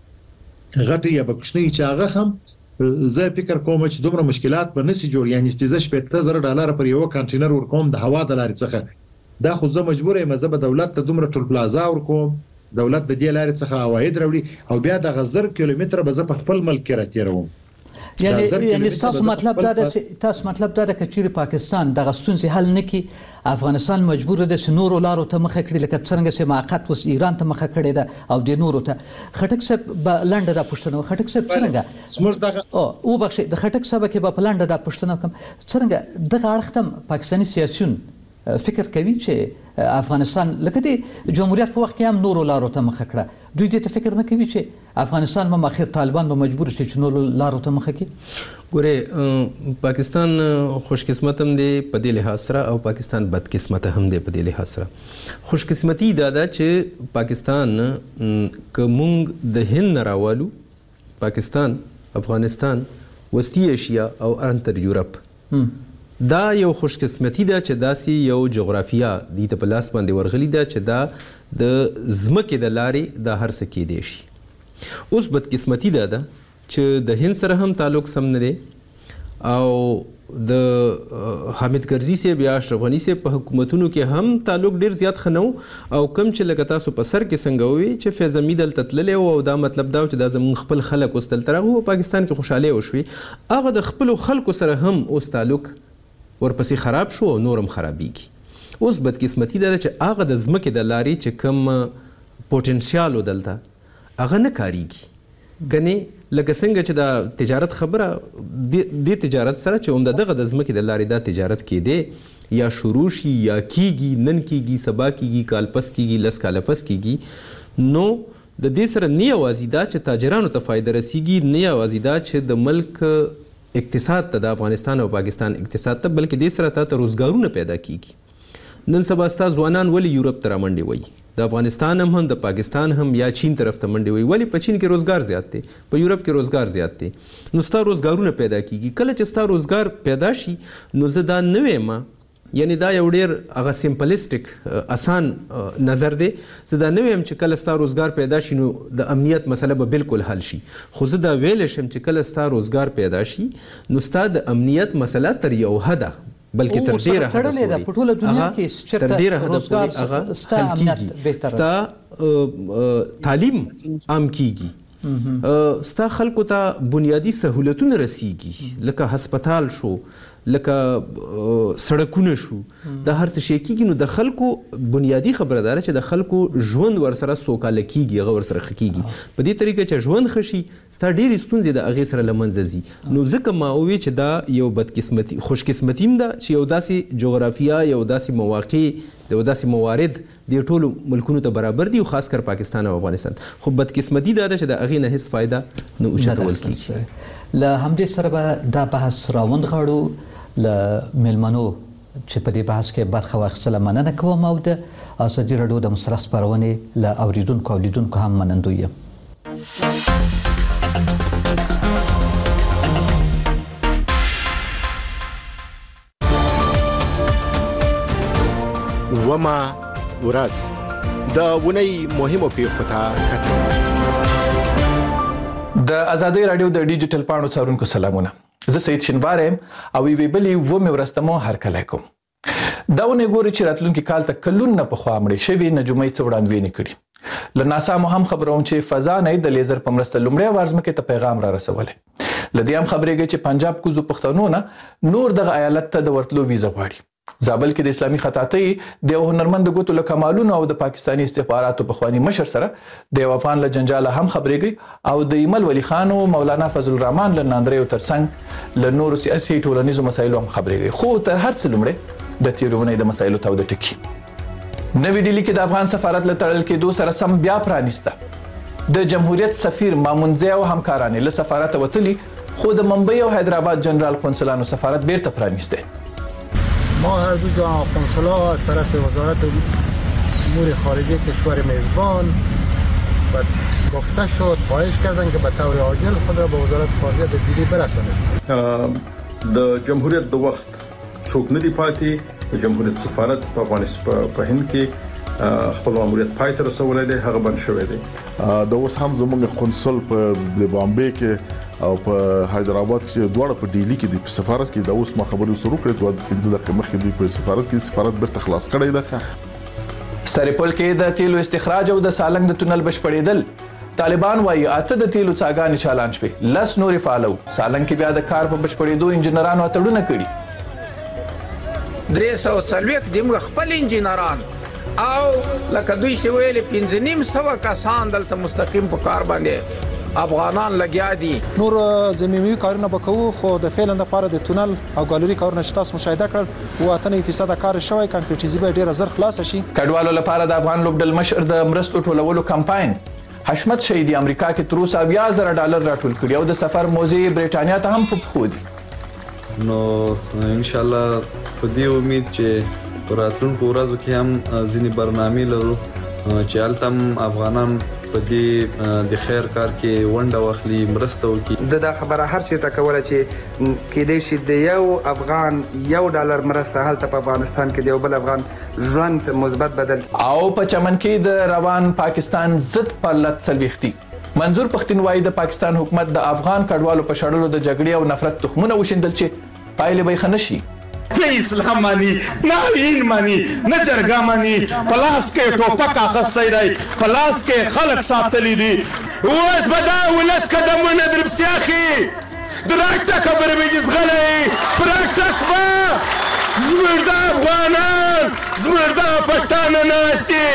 غټي یا بکشنی چې هغه هم زه فکر کوم چې دومره مشکلات به نسی جوړ یعنی 18000 ډالر پر یو کانټینر ورکوم د هوا د لارې څخه دا خو زه مجبور یم زه به دولت ته دومره ټول پلازا ورکوم دولت د دې لارې څخه عواید راوړي او بیا د 1000 کیلومتر به زه په خپل ملک کې راتیروم یعنی تاسو مطلب دا ده چې چیرې پاکستان د غستونسي حل نکي افغانستان مجبور ده چې نورو لارو ته مخه کړي لکه څنګه چې موقت وس ایران ته مخه کړي ده او د نورو ته خټک صاحب لنډه د پښتنو خټک صاحب څنګه زموږ دغه او بخښه د خټک صاحب کې په لنډه د پښتنو کوم څنګه دغه اړختم پاکستاني سیاسيون فکر کوي چې افغانستان لکه د جمهوریت په وخت کې هم نورو لارو ته مخه کړه دوی دې ته فکر نه کوي چې افغانستان به اخر طالبان به مجبور شي چې نورو لارو ته مخه کړي ګوره پاکستان خوش قسمت هم دی په دې لحاظ سره او پاکستان بد قسمت هم دی په دې لحاظ سره خوش قسمتي دا ده چې پاکستان کومنګ د هند نه راوالو پاکستان افغانستان وسطی ایشیا او انتر یورپ دا یو خوش قسمتي ده چې داسې یو جغرافیا د ته په لاس باندې ورغلی ده چې دا د زمکه د لارې د هر څه کې دی شي اوس بد قسمتي ده چې د هند سره هم تعلق سم نه دی او د حامد کرزي سے بیا اشرف غنی سے په حکومتونو کې هم تعلق ډیر زیات خنو او کم چې لکه تاسو په سر کې څنګه وي چې فیض حمید التتلل او دا مطلب دا چې دا زمون خپل خلک اوس تل ترغه پاکستان کې خوشاله وشوي هغه د خپل خلکو سره هم اوس تعلق ورپسې خراب شو او نورم خرابېږي اوس بدقسمتي ده چې هغه د ځمکې د لارې چې کوم پوټنشیال دلته هغه نه کاریږي کنې لکه څنګه چې د تجارت خبره د تجارت سره چې عمده دغه د ځمکې د لارې دا تجارت کېدی یا شروع شي یا کیږي نن کیږي سبا کیږي کال پس کیږي لس کاله پس کیږي نو د دې سره نه یوازې دا چې تاجرانو ته فایده رسیږي نه یوازې دا چې د ملک اقتصاد ته د افغانستان او پاکستان اقتصاد ته بلکې دې سره ته روزګارونه پیدا کیږي نن سبا ستا ځوانان ولې یورپ ته رامنډې وایي د افغانستان هم د پاکستان هم یا چین طرف ته منډې وایي ولې په چین کې روزګار زیات دی په یورپ کې روزګار زیات دی نو ستا روزګارونه پیدا کیږي کله چې ستا روزګار پیدا شي نو زه دا نه وایم یعنی دا یو ډیر هغه سمپلیسټک آسان نظر دی زه دا نه وایم چې کله ستا روزګار پیدا شي نو د امنیت مسله به بالکل حل شي خو زه دا ویلی شم چې کله ستا روزګار پیدا شي نو ستا د امنیت مسله تر یو حده بلکې تر ډیره تړلې ده په ټوله دنیا کې چېرته روزګار هغه امنیت بهتر ستا تعلیم عام کیږي ستا خلکو ته بنیادی سهولتونه رسیږي لکه هسپتال شو لکه سړکونه شو د هر څه شي کیږي نو د خلکو بنیادی خبره ده چې د خلکو ژوند ورسره سوکاله کیږي هغه ورسره ښه کیږي په دې طریقه چې ژوند ښه شي ستا ډېرې ستونزې د هغې سره له منځه ځي نو ځکه ما ووی چې دا یو بدقسمتي خوشقسمتي هم ده چې یو داسې جغرافیه یو داسې مواقع یو داسې موارد د ټولو ملکونو ته برابر دي او خاص کر پاکستان او افغانستان خو بدقسمتي دا ده چې د هغې نه هیڅ فایده نه اوچتول کیږي له همدې سره به دا بحث راوندغاړو له میلمنو چې په دې بحث کې برخه واخیستله مننه کوم او د ازادي راډیو د مصرف خپرونې له اوریدونکو او لیدونکو هم منندوی یم وما ورځ د ونی مهمو پیښو ته کتل د ازادي راډیو د ډیجیټل پاڼو څارونکو سلامونه زه سید شنوار یم او وی بلی و مې ورستمو هر کله کوم دا ونه ګوري چې راتلونکي کال ته کلون نه په خوا مړې شوی نجومۍ څوړاندوي نه کړي له ناسا مو هم خبرون چې فضا نه د لیزر په مرسته لومړی وارزمکه ته پیغام را رسولې لدې هم خبرېږي چې پنجاب کوزو پښتنو نه نور دغه ایالت ته د ورتلو ویزه غواړي زابل کې د اسلامي خطاطۍ د هنرمند ګوتو له کمالونو او د پاکستاني استخباراتو په خواني مشر سره د افغان له جنجال هم خبرېږي او د ایمل ولی خان او مولانا فضل الرحمن له ناندریو ترڅنګ له نورو سیاسي ټولنیزو مسایلو هم خبرېږي خو تر هر څه لومړی د تیرونې د مسایلو ته د ټکی نوې ډیلی کې د افغان سفارت له تړل کېدو سره سم بیا پرانیسته د جمهوریت سفیر مامونزی او همکارانې له سفارت وتلی خو د ممبئی او حیدرآباد جنرال قونسلانو سفارت بیرته پرانیسته ما هر دو جا قنصلا از طرف وزارت امور خارجه کشور میزبان و گفته شد خواهش کردن که به طور عاجل خود را به وزارت خارجه د دیلی برسانند د جمهوریت د وخت څوک نه دی پاتې د جمهوریت سفارت په افغانستان په هند کې خپل ماموریت پای ته رسولای دی هغه بند شوی دی د اوس هم زموږ قنصل په د بامبے کې او په حیدرآباد کې دواړه په ډیلی کې د سفارت کې د اوس ما خبرو سره کړې دوه 15 دقیقې مخکې دوی په سفارت کې سفارت بیرته خلاص کړی ده سرپل کې د تیلو استخراج او د سالنګ د تونل بشپړېدل طالبان وايي اته د تیلو څاګانې چالان شوې لس نورې فالو سالنګ کې بیا د کار په بشپړېدو انجنیرانو اتړونه کړي 340 دمغه خپل انجنیران او لکه دوی چې ویلې 1500 کسان دلته مستقیم په کار باندې افغانان لګیا دي نور زمینی کارونه وکړو خو د فعلا لپاره د تونل او ګالری کارونه چې تاسو مشاهده کړل و 8% کار شوی کانکریټیزي به ډیر زر خلاص شي کډوالو لپاره د افغان لوبډل مشر د مرستو ټولولو کمپاین حشمت شهیدی امریکا کې تر اوسه $10,000 راټول کړي او د سفر موزي برېټانیا ته هم په خو دي نو ان شاء الله په دې امید چې پر راتلونکو ورځو کې هم ځینې برنامې لرو چې هلته افغانان په دې د خیر کار کې ونډه واخلي مرسته وکړي دا خبره هر چیرته کوله چې کېدای شي د یو افغان $1 مرسته هلته په افغانستان کې د یو بل افغان ژوند مثبت بدل او په چمن کې د روان پاکستان ضد پرلت سلويختي منظور پښتون وايي د پاکستان حکومت د افغان کډوالو په شړلو د جګړې او نفرت تخمونه وشیندل چې پایلې به خنشي نه اسلام مانی نه دین مانی نه جرګه مانی پلاس کې ټوپک اخستای دی پلاس کې خلک ساتلی دي اوس بدا ولس قدمونه در بسیاخي دراکټه خبره به زغلې پراکټک با زموږ د افغانان زموږ د پښتانه ناست دي.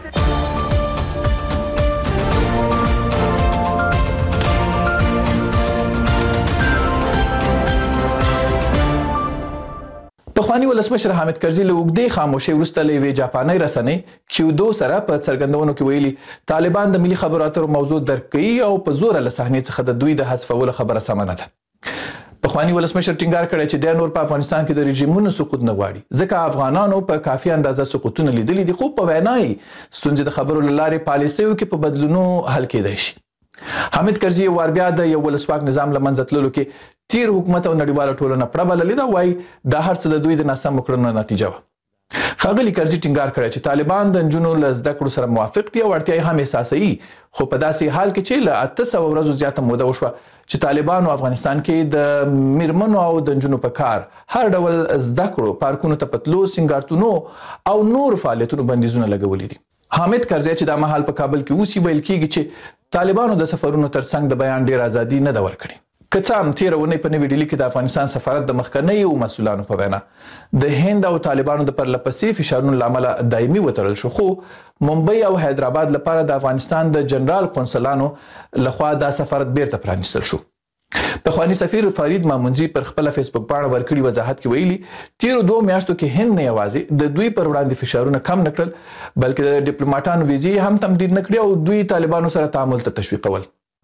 پخوانی ولسمشر حامد کرزي له اوږدې خاموشۍ وروسته له یوې جاپانۍ رسنۍ کیودو سره په څرګندونو کې ویلي طالبان د ملي خبرو اترو موضوع درک کوي او په زوره له صحنې څخه د دوی د حذفولو خبره سمه نه ده. پخوانی ولسمشر ټینګار کړی چې د نور په افغانستان کې د رژیمونو سقوط نه غواړي ځکه افغانانو په کافي اندازه سقوطونه لیدلي دي، خو په وینا یې ستونزې د خبرو له لارې پالیسیو کې په بدلونو حل کېدای شي. حامد کرزي وار بیا د یو ولسواک نظام له منځه تللو کې تیر حکومت او نړیواله ټولنه پړه بللې ده، وایي دا هر څه د دوی د ناسمو کړنو نتیجه وه. ښاغلي کرزي ټینګار کړی چې طالبان د نجونو له زده کړو سره موافق دي او اړتیا یې هم احساسوي، خو په داسې حال کې چې له 800 ورځو زیاته موده وشوه چې طالبانو افغانستان کې د میرمنو او د نجونو په کار، هر ډول زده کړو، پارکونو ته په تلو، سینګارتونو او نور فعالیتونو بندیزونه لګولي دي. حامد کرزي چې دا مهال په کابل کې اوسي ویل کېږي چې طالبانو د سفرونو ترڅنګ د بیان ډېر ازادي نه ده ورکړې. که څه هم تېره اونۍ په نوې ډیلي کې د افغانستان سفارت د مخکنیو مسؤلانو په وینا د هند او طالبانو د پرلهپسې فشارونو له امله دایمي وتړل شو، خو ممبئی او حیدرآباد لپاره د افغانستان د جنرال قونسلانو لخوا دا سفارت بیرته پرانیستل شو. پخوانی سفیر فرید مامونځي پر خپله فیسبوک پاڼه ورکړي وضاحت کې ویلي تیرو 2 میاشتو کې هند نه یوازې د دوی پر وړاندې فشارونه کم نه کړل بلکې د ډیپلوماټانو ویزې هم تمدید نه کړې او دوی طالبانو سره تعامل ته تشویقول.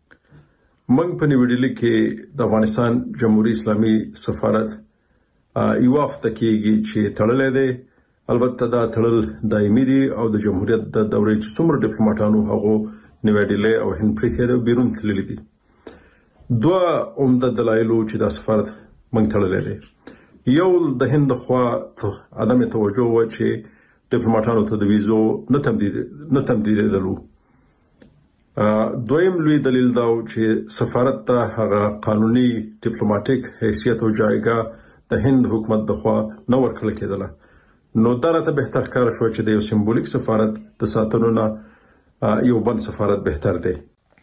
موږ په نوې ډیلي کې د افغانستان جمهوریت اسلامي سفارت یو هفته کېږي چې تړلی دی. البته دا تړل دایمي دي او د جمهوریت د دورې چې څومره ډیپلوماټانو هغو نوې ډیلي او هند پرېښی دی او بیرون تللي دي. 2 عمده دلایلو چې دا سفارت موږ تړلی دی. یو د هند خوا عدم توجه وه چې ډیپلوماټانو ته د ویزو نه تمدیدېدلو. دویم لوی دلیل دا چې سفارت ته هغه قانوني ډیپلوماټیک حیثیت او جایګاه د هند حکومت د خوا نه ورکړل کېدله. نو دا راته بهتر ښکاره شوه چې د یو سمبولیک سفارت د ساتنو نه یو بند سفارت بهتر دی.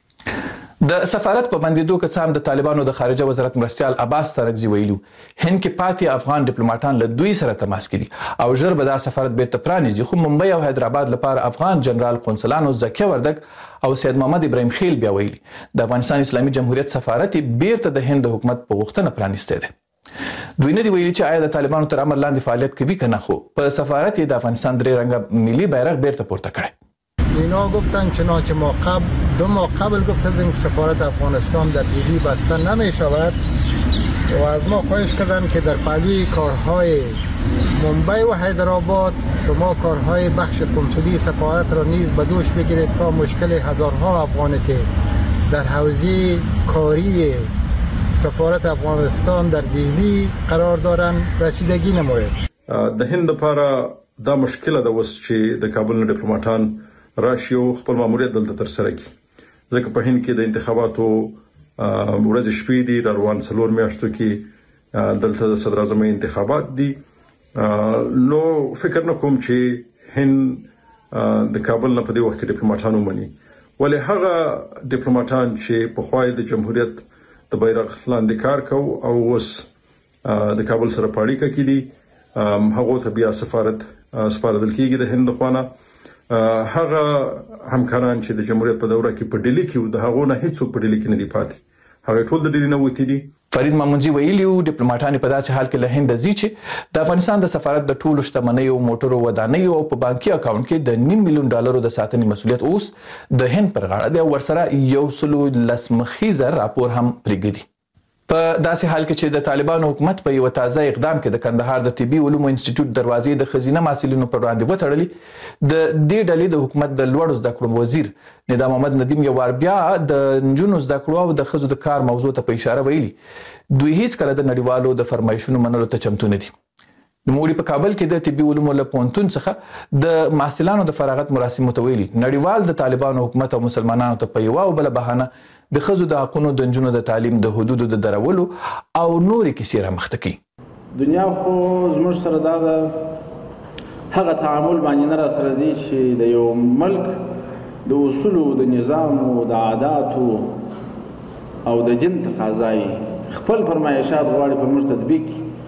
د سفارت په بندیدو که څه هم د طالبانو د خارجه وزارت مرستیال عباس ترکزي ویلو هند کې پاتې افغان ډیپلوماټان له دوی سره تماس کې دي او ژر به دا سفارت بیرته پرانیزي، خو ممبئی او حیدرآباد لپاره افغان جنرال قونسلانو زکیه وردګ او سید محمد ابراهیم خیل بیا ویلي د افغانستان اسلامي جمهوریت سفارت بیرته د هند حکومت په غوښتنه پرانیستی دی. دوی نه دی ویلي چې آیا د طالبانو تر امر لاندې فعالیت کوي که نه، خو په سفارت یې د افغانستان 3 رنګه ملي بیرغ بیرته پورته کړی. اینا گفتن چنانچه ما 2 ماه قبل گفته بودیم که سفارت افغانستان در دیلی بسته نمی شود و از ما خواهش کردن که در پهلوی کارهای ممبئی و حیدرآباد شما کارهای بخش کنسولی سفارت را نیز به دوش بگیرید تا مشکل هزارها افغانی که در حوزه کاری سفارت افغانستان در دیلی قرار دارند رسیدگی نماید. د هند لپاره دا مشکله ده اوس چې د کابل نه ډیپلوماټان راشي او خپل ماموریت دلته ترسره کړي، ځکه په هند کې د انتخاباتو ورځې شپې دي، روان 4 میاشتو کې دلته د صدر اعظم انتخابات دي. نو فکر نه کوم چې هند د کابل نه په دې وخت کې ډیپلوماټان ومني، ولې هغه ډیپلوماټان چې په خوای د جمهوریت د بیرغ لاندې کار کوي او اوس د کابل سره په اړیکه کې دي هغه ته بیا سفارت سپارل کېږي د هند خوانه. هغه همکاران چې د جمهوریت په دوره کې په ډیلی کې د هغو نه هیڅوک په ډیلی کې نه دی پاتې، هغه ټول د ډیلی نه وتی دي. فرید مامونځي ویلي ډیپلوماټان په داسې حال کې له هند ځي چې د افغانستان د سفارت د ټولو شتمنیو، موټرو، ودانیو او په بانکي اکاونټ کې د $9 ملیون د ساتنې مسؤلیت اوس د هند پر غاړه دی او ورسره 110 مخیزه راپور هم پرېږدي. په داسې حال کې چې د طالبانو حکومت په یو تازه اقدام کې د کندهار د طبي علومو انسټیټیوټ دروازې د خزینه محصلینو پر وړاندې وتړلې، د دې ډلې د حکومت د لوړو زده کړو وزیر ندا محمد ندیم یو وار بیا د نجونو زده کړو او د ښځو د کار موضوع ته په اشاره ویلي دوی هیڅ کله د نړیوالو د فرمایشونو منلو ته چمتو نه دي. نوموړي په کابل کې د طبي علومو له پوهنتون څخه د محصلانو د فراغت مراسمو ته ویلي نړیوال د طالبانو حکومت او مسلمانانو ته په یوه او بله بهانه د ښځو د حقونو، د نجونو د تعلیم، د حدودو د درولو او نورې کیسې رامخته کوي. دنیا خو زموږ سره دا ده هغه تعامل باندې نه را سره ځي چې د یو ملک د اصولو، د نظامو، د عاداتو او د جن تقاضا یې خپل فرمایشات غواړي په موږ تطبیق کړي،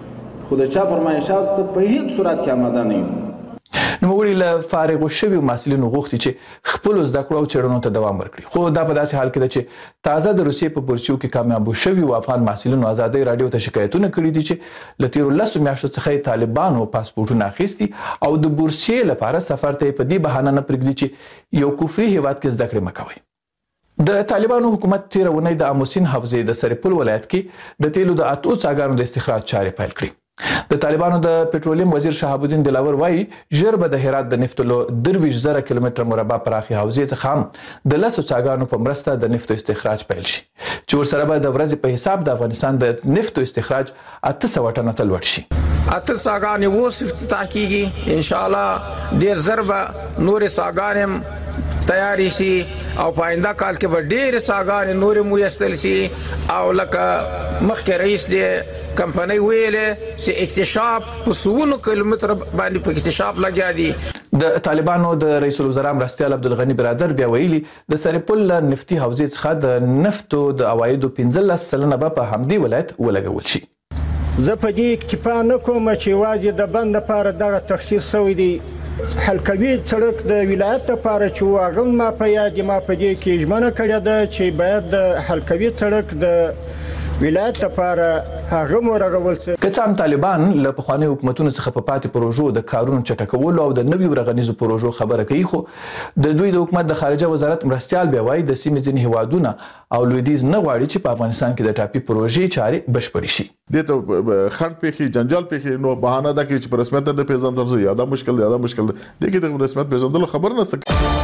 خو د چا فرمایشاتو ته په هیڅ صورت کې آماده نه یو. نوموړي له فارغو شویو محصلینو غوښتي چې خپلو زده کړو او څېړنو ته دوام ورکړي. خو دا په داسې حال کې ده چې تازه د روسیې په بورسیو کې کامیابو شویو افغان محصلینو ازادۍ راډیو ته شکایتونه کړي دي چې له تېرو 10 میاشتو څخه یې طالبانو پاسپورټونه اخیستي او د بورسیې لپاره سفر ته یې په دې بهانه نه پرېږدي چې یو کفري هیواد کې زده کړې مه کوئ. د طالبانو حکومت تېره اونۍ د اموسین حوزې د سرپل ولایت کې د تیلو د 8 څاګانو د استخراج چارې پیل کړې. د طالبانو د پټرولیم وزیر شهاب الدین دلاور وایي ژر به د هرات د نفتو له 23,000 کیلومتره مربع پراخې حوزې څخه هم د 10 څاګانو په مرسته د نفتو استخراج پیل شي چې ورسره به د ورځې په حساب د افغانستان د نفتو استخراج 800 ټنه ته لوړ شي. 8 څاګانې اوس افتتاح کیږي ان شاء الله. ډیر زر به نورې څاګانې تیاری شي او پاینده کال کې به ډېرې څاګانې نورې میسر شي او لکه مخکې رئیس دې کمپنۍ ویلې چې اکتشاف په 100 کیلومتر باندې په اکتشاف لګیا دي. د طالبانو د رئیس الوزرا مرستیال عبدالغنی برادر بیا ویلي د سرپل نفتي حوزې څخه د نفتو د عوایدو 15% به په همدې ولایت ولګول شي. زه په دې اکتفا نه کوم چې یوازې د بند لپاره دغه تخصیص شوی دی. حلقوي سړک د ولایت لپاره چې هغه ما په یاد ما په دې کې ژمنه کړې ده چې باید د حلقوي سړک د ولایت لپاره هغه مرغول شي. که څه هم طالبان له پخواني حکومتونو څخه په پاتې پروژو د کارونو چټکولو او د نویو رغنیزو پروژو خبره کوي، خو د دوی د حکومت د خارجه وزارت مرستیال بیا وایي د سیمې ځینې هیوادونه او لویدیځ نه غواړي چې په افغانستان کې د ټاپي پروژې چارې بشپړې شي. دې ته خنډ پیښې جنجال پیښې نو بهانه ده چې په رسمیت د پیژندل یا دا مشکل دی د کې د رسمیت پیژندل خبر نه سکه.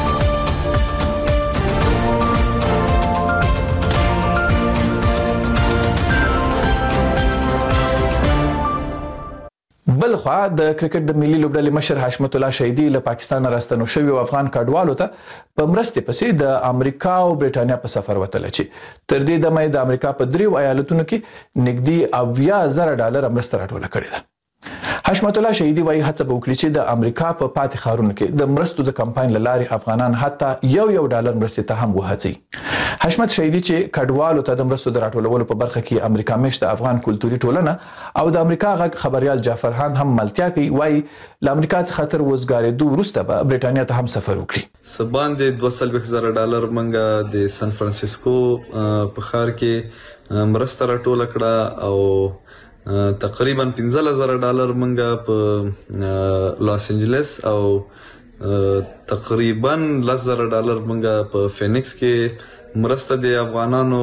بل خوا د کرکټ د ملي لوبډلې مشر حشمت الله شهیدي له پاکستان راستنو شوی او افغان کډوالو ته په مرستې پسې د امریکا او برېټانیا په سفر وتل چې تر دې دمه د امریکا په 3 ایالتونو کې نږدې $80,000 مرسته راټوله کړې ده. حشمت الله شهیدي وایي هڅه به وکړي چې د امریکا په پاتې ښارونو کې د مرستو د کمپاین له لارې افغانان حتی $1 مرستې ته هم وهڅوي. حشمت شهیدي چې کډوالو ته د مرستو د راټولولو په برخه کې امریکا مشته افغان کلتوري ټولنه او د امریکا غږ خبريال جعفر خان هم ملتیا کوي، وایي له امریکا څخه تر وزګارېدو وروسته به برېټانیا ته هم سفر وکړي. سبان د $200,000 منګه د سان فرانسیسکو په ښار کې مرسته راټوله کړه او تقریبا $15,000 منګه په لاس انجلس او تقریبا $10,000 منګه په فینکس کې مرسته د افغانانو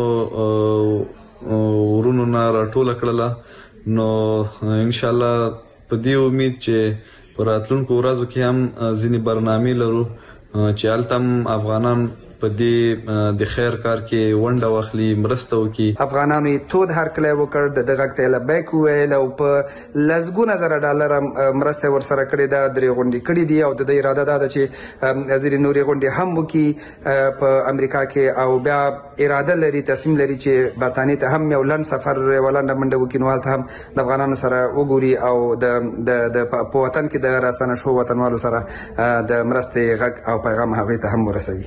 ورونو نه راټوله کړله. نو ان شاء الله په دې امید چې په راتلونکو ورځو کې هم ځینې برنامې لرو چې هلته افغانان په دې د خیر کار کې ونډه واخلي، مرسته وکړي. افغانانو یې تود هرکلی وکړ، د غږ ته یې لبیک وویل او په لسګونه زره ډالره مرسته ورسره کړې ده، درې غونډې کړې دي او د دې اراده دا ده چې ځینې نورې غونډې هم وکړي په امریکا کې او بیا اراده لري، تصمیم لري چې برطانیې ته هم یو لنډ سفر یوه لنډه منډه وکړي، نو هلته هم د افغانانو سره وګوري او د په وطن کې د راستنه شوو وطنوالو سره د مرستې غږ او پیغام هغوی ته هم ورسوي.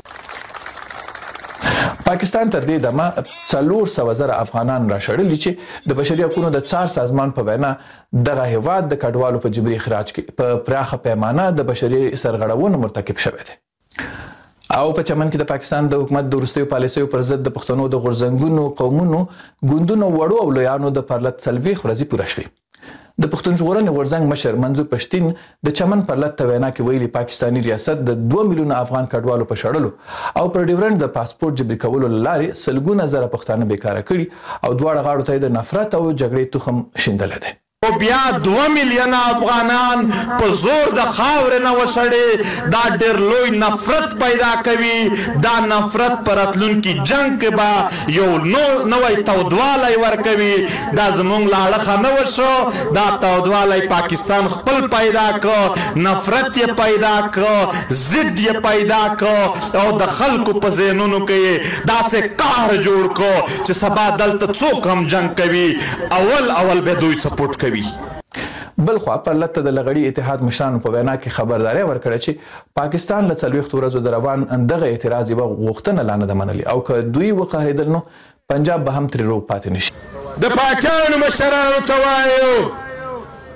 پاکستان تر دې دمه 400,000 افغانان راشړلي چې د بشري حقوقو د څار سازمان په وینا دغه هیواد د کډوالو په جبري اخراج کې په پراخه پیمانه د بشري سرغړونو مرتکب شوی دی. او په چمن کې د پاکستان د حکومت د وروستیو پالیسیو پر ضد د پښتنو د غورځنګونو قومونو ګوندونو وړو او لویانو د پرلط 40 ورځې پوره شوې. د پښتون ژغورنې غورځنګ مشر منظور پښتين د چمن پرلط ته وینا کې ویلي پاکستاني ریاست د 2 میلیونه افغان کډوالو په شړلو او پر ډیورنډ د پاسپورت جبري کولو لارې سلګونه زره پښتانه بیکاره کړي او دواړه غاړو ته د نفرت او جګړې تخم شیندل دي. او بیا 2 میلیونه افغانان په زور د خاورې نه وشړي، دا ډېر لوی نفرت پیدا کوي. دا نفرت پر راتلونکي جنګ کې به یو نوی تودوالی ورکوي. دا زموږ له اړخه نه وشو، دا تودوالی پاکستان خپل پیدا کړ، نفرت یې پیدا کړ، ضد یې پیدا کړ او د خلکو په ذهنونو کې داسې قهر جوړ کړ چې سبا دلته څوک هم جنګ کوي اول به دوی سپورټ کوي. بل خو پر لته د لغړی اتحاد مشرانو په وینا کې خبرداري ورکړه چې پاکستان له 40 ورځو د روان دغه اعتراض یو غوښتنه لانه د منلي او که دوی وقاریدل نو پنجاب به هم تر رو پاتې نشي. د پاکستان مشرانو ته وایو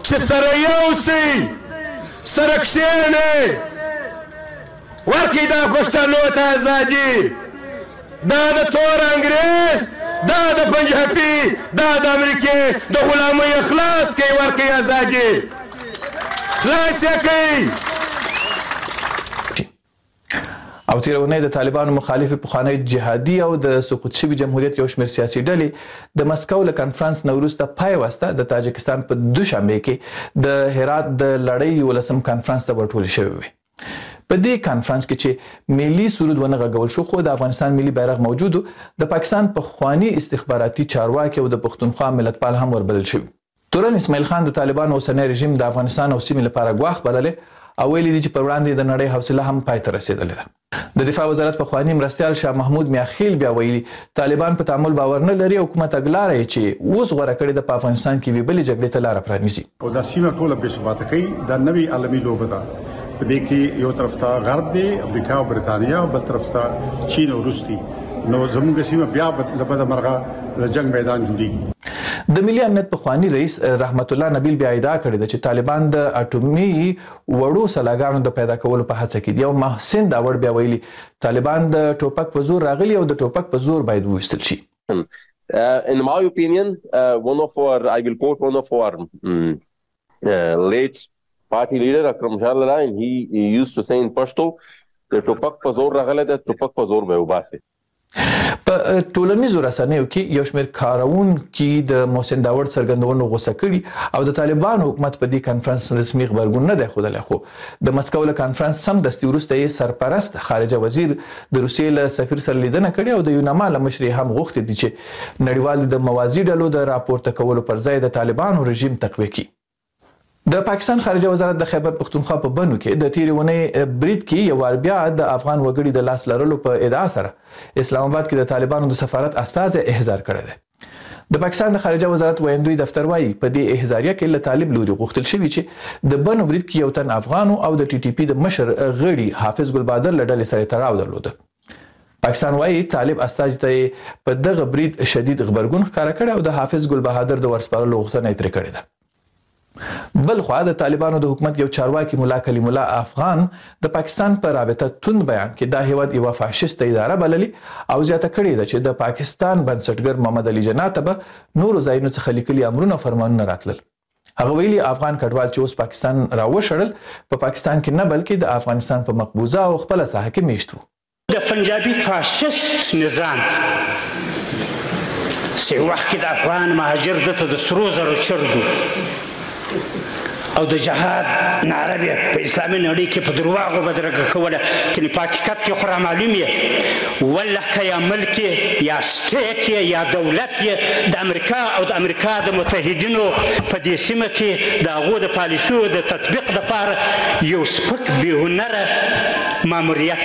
چې سره یو سي سره کښېنئ ورکړئ دا پښتنو ته ازادي دا د تور انګریز دا د پنجابي دا د امریکې د غلامۍ خلاص کوي ورکړئ ازادي خلاص یې کوي. او تیر اونۍ د طالبانو مخالف پخوانی جهادي او د سقوط شوي جمهوریت یو شمېر سیاسي ډلې د مسکو له کنفرانس نه وروسته پای واسطه د تاجکستان په دوشنبې کې د هرات د لړۍ 11م کنفرانس ته ورټولې شوې وې. په دې کنفرانس کې چې ملي سرود ونه غږول شو خو د افغانستان ملي بیرغ موجود د پاکستان پخوانی استخباراتي چارواکي او د پښتونخوا ملتپال هم وربلل شوي. تورن اسماعیل خان د طالبانو اوسنی رژیم د افغانستان او سیمې لپاره ګواښ بللی او ویلي دي چې په وړاندې د نړۍ حوصله هم پای ته رسېدلې ده. د دفاع وزارت پخوانی مرستیال شاه محمود میاخیل بیا ویلي طالبان په تعامل باور نه لري او کومه تګلاره یې چې اوس غوره کړې ده په افغانستان کې بلې جګړې ته لاره پرانیزي. او دا سیمه ټوله بې ثباته کوي دا نوې عالمي لوبه ده. په دې کې یو طرف ته غرب دی امریکا او برتانیا او بل طرف ته چین او روس دي. نو زموږ سیمه بیا له بده مرغه د جنگ میدان جوړیږي. د ملي امنیت پخوانی رئیس رحمت الله نبیل بیا ادعا کړې ده چې طالبان د اټومي وړو سلاګانو د پیدا کولو په هڅه کې دي او محسن داوړ بیا ویلي طالبان د ټوپک په زور راغلي او د ټوپک په زور باید وایستل شي. In my opinion, I will quote one of our late party leader, Akram Jalala, and he used to say in Pashto, the ټوپک په زور راغلی ده ټوپک په زور به وباسي. په ټولنیزو رسنیو کې یو شمېر کاروونکي د محسن داوړ څرګندونو غوسه کړي او د طالبانو حکومت په دې کنفرانس رسمي غبرګون نه دی ښودلی خو د مسکو له کنفرانس سمدستي وروسته یې سرپرست خارجه وزیر د روسیې له سفیر سره لیدنه کړې او د یوناما له مشر هم غوښتي دي چې نړیوال د موازي ډلو د راپورته کولو پر ځای د طالبانو رژیم تقویه کړي. د پاکستان خارجه وزارت د خیبر پښتونخوا په بنو کې د تیرې اونۍ برید کې یو وار بیا د افغان وګړي د لاس لرلو په ادعا سره اسلام آباد کې د طالبانو د سفارت استازی احضار کړی دی. د پاکستان د خارجه وزارت ویندوی دفتر وایي په دې احضاریه کې له طالب لوري غوښتل شوي چې د بنو برید کې یو تن افغانو او د ټي ټي پي د مشر غړي حافظ ګل بهادر له ډلې سره تړاو درلوده. پاکستان وایي طالب استازي ته په دغه برید شدید غبرګون ښکاره کړی او د حافظ ګل بهادر د ورسپارلو غوښتنه یې ترې کړې ده. بل خوا د طالبانو د حکومت یو چارواکي مولا کلیم الله افغان د پاکستان په رابطه توند بیان کې دا هیواد یو فاشیست اداره بللي او زیاته کړې ده چې د پاکستان بنسټګر محمد علي جناح ته به نورو ځایونو څخه لیکلي امرونه فرمانونه راتلل. هغه ویلي افغان کډوال چې اوس پاکستان راوشړل په پاکستان کې نه بلکې د افغانستان په مقبوضه او خپل ساحه کې میشت وو. د پنجابي فاشیست نظام چې وخت کې د افغان مهاجر دته د سرو زرو چرګو او د جهاد نعره په اسلامي نړۍ کې په درواغو بدرګه کوله کني په حقیقت کې خو را معلوم یې والله که یا ملک یا سټیټ یا دولت د امریکا او د امریکا د متحدینو په دې سیمه کې د هغو د پالیسیو د تطبیق دپاره یو سپک بېهنره ماموریت.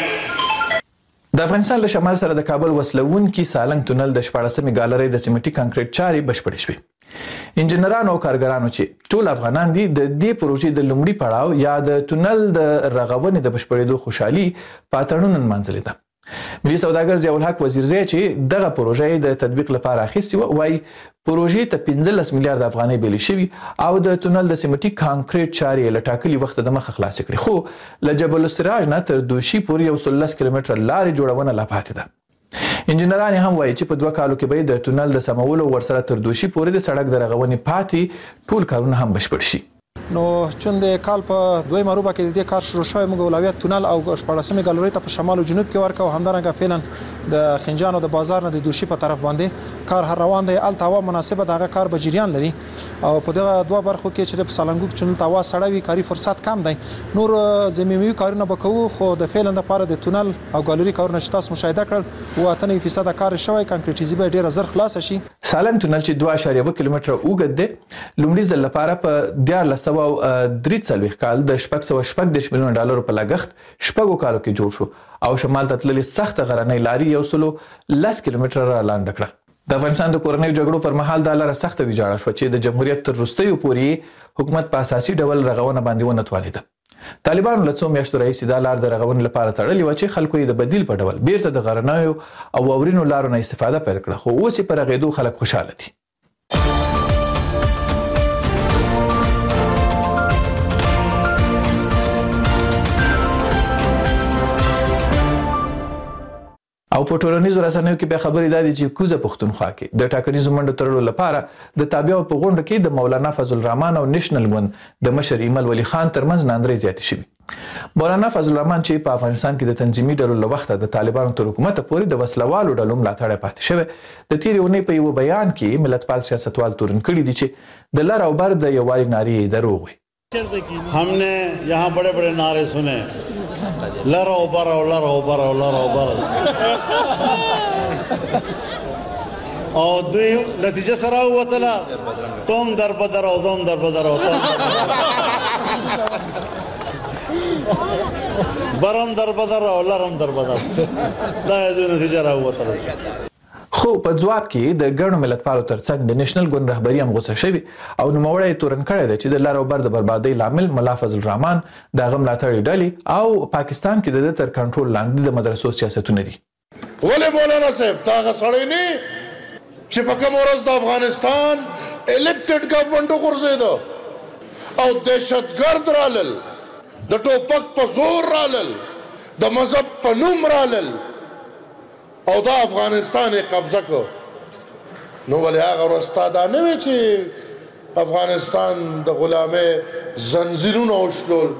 د افغانستان له شمال سره د کابل وسلوونکي سالنګ تونل د 14مې ګالرۍ د سیمټي کانکریټ چارې بشپړې شوې. انجنیرانو او کارګرانو چې ټول افغانان دي د دې پروژې د لومړي پړاو یا د تونل د رغونې د بشپړېدو خوشحالي په اتڼونو نمانځلې ده. ملي سوداګر ضیاء الحق وزیرزی چې دغه پروژه د تطبیق لپاره اخیستې وه وایي پروژې ته 15 میلیارډ افغانۍ بیلې شوي او د تونل د سیمټي کانکریټ چارې له ټاکلي وخته دمخه خلاصې کړې خو له جبل السراج نه تر دوشي پورې 113 کیلومتره لارې جوړونه لا پاتې ده. انجنیران هم وایي چې په 2 کالو کې به د تونل د سمولو ورسره تر دوشي پورې د سړک د رغونې پاتې ټول کارونه هم بشپړ شي. نو چون د کال په دویمه روبه کې د دې کار شروع شوی موږ اولویت تونل او 14مې ګالرۍ ته په شمال او جنوب کې ورکړو همدارنګه فعلا د خنجان او د بازار نه د دوشي په طرف باندې کار هر روان دی الته هوا مناسبه دغه کار به جریان لري او په دغه دوه برخو کې چې په سالنګوک چنل تاوا سړوي کاری فرصت کم دی نور زمینوي کارونه وکړو خو د فعلا لپاره د تونل او ګالرۍ کارونه چې تاسو مشاهده کړل 80% کار شوی کانکریټیزي به ډیر زر خلاص شي. سالنګ تونل چې 2.1 کیلومتره اوږد دی لومړي ځل لپاره په 1343 کال د $610 میلیون په لګښت شپږو کالو کې جوړ شو او شمال ته تللې سخته غرنۍ لارې 110 کیلومتره را لاندې کړه. د افغانستان د کورنیو جګړو پر مهال دا لاره سخته ویجاړه شوه چې د جمهوریت تر وروستیو پورې حکومت په اساسي ډول رغونه باندې ونه توانېده. طالبانو له څو میاشتو راهیسې دا لار د رغونې لپاره تړلې وه چې خلکو یې د بدیل په ډول بیرته د غرنیو او واورینو لارو نه استفاده پیل کړه خو اوس یې په رغېدو خلک خوشحاله دي. او په ټولنیزو رسنیو کې بیا خبرې دا دي چې کوزه پښتونخوا کې د ټاکنیزو منډو تړلو لپاره د تابعو په غونډه کې د مولانا فضل الرحمن او نېشنل ګوند د مشر ایمل ولی خان ترمنځ ناندرۍ زیاتې شوې. مولانا فضل الرحمن چې په افغانستان کې د تنظیمي ډلو له وخته د طالبانو تر حکومت پورې د وسلوالو ډلو ملاتړ پاتې شوی، د تیرې اونۍ په یو بیان کې ملتپال سیاستوال تورن کړي دي چې د لر او بر د یووالي نارې دروغ وي. हमने यहाँ बड़े बड़े नारे सुने, लरो बरो लरो बरो लरो बरो, और दुई नतीजे सरा हुआ तला तुम दर बदर हो तुम दर बदर हो बरम दर बदर हो लरम दर बदर دا دو نتیجه را हुआ तला. خو په ځواب کې د ګڼو ملتپالو ترڅنګ د نېشنل ګوند رهبري هم غوسه شوي او نوموړی تورن کړی دی چې د لر او بر د بربادۍ لامل ملا فضل الرحمن د هغه ملاتړي ډلې او پاکستان کې د ده تر کنټرول لاندې د مدرسو سیاستونه دي. ولې مولانا صاحب تا هغه سړی نه چې په کومه ورځ د افغانستان الیکټډ ګورنمنټ وغورځېده او دهشتګرد رالل، د ټوپک په زور رالل، د مذهب په نوم رالل او دا افغانستان یې قبضه کړ، نو ولې هغه ورځ تا دا نه وی چې افغانستان د غلامۍ زنځیرونه وشلول؟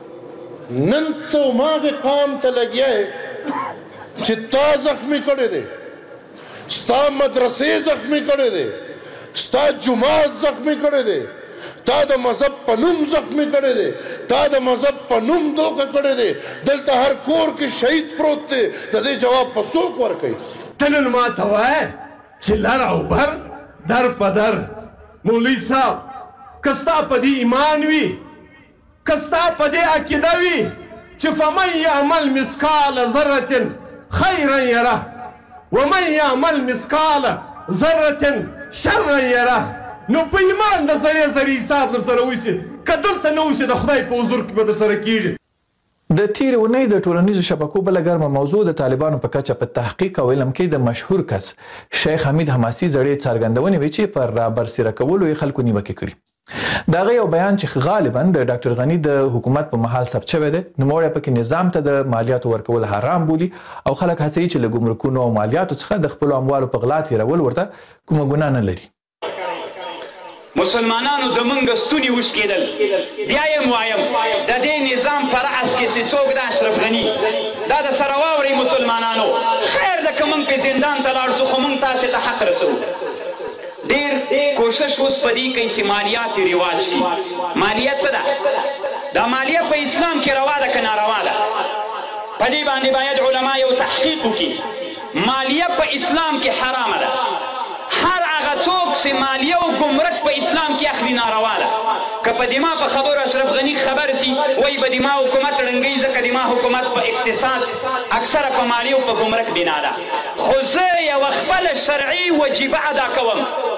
نن ته هماغې قام ته لګیا یې چې تا زخمي کړی دی، ستا مدرسې زخمي کړی دی، ستا جومات زخمي کړی دی، تا د مذهب په نوم زخمي کړی دی، تا د مذهب په نوم دوکه کړی دی، دلته هر کور کې شهید پروت دی، د دې جواب په څوک ورکوي؟ ته نن ما ته وایه چې لر او بر در په در مولوي صاحب که ستا په دې ایمان وي، که ستا په دې عقیده وي چې فمن یعمل مثقال ذرة خیرا یره ومن یعمل مثقال ذرة شرا یره، نو په ایمان د ذرې ذرې حساب در سره وشي، که دلته نه وشي د خدای په حضور کې به در سره کېږي. د تیرې اونۍ د ټولنیزو شبکو بله ګرمه موضوع د طالبانو په کچه په تحقیق او علم کې د مشهور کس شیخ حمید حماسي زړې څرګندونې وې چې پر رابرسېره کولو یې خلکو نیوکې کړي. د هغه یو بیان چې غالبا د ډاکټر غني د حکومت په مهال ثبت شوی دی، نوموړی پکې نظام ته د مالیاتو ورکول حرام بولي او خلک هڅوي چې له ګمرکونو او مالیاتو څخه د خپلو اموالو په غلا تېرول ورته کومه ګناه نه لري. مسلمانانو د منګ ستوني وشکېدل، بیا یې وایم د دې نظام په رأس کې چې څوک د اشرف غني دا د سره واورئ مسلمانانو، خیر ده که موږ پې زندان ته لاړ شو خو موږ تاسې ته حق رسوو. ډېر کوشش اوس په دې کوي چې مالیات یې رواج کړي. مالیه څه ده؟ دا مالیه په اسلام کې روا ده که ناروا ده؟ په دې باندې باید علما یو تحقیق وکړي. مالیه په اسلام کې حرامه ده. هر هغه څوک چې مالیه او ګمرک په اسلام کې اخلي ناروا ده. که په دما په خبرو اشرف غني خبر سي وایي به دما حکومت ړنګوي، ځکه دما حکومت په اقتصاد اکثره په مالیه او په ګمرک بنا ده. خو زه یوه خپله شرعي وجیبه ادا کوم،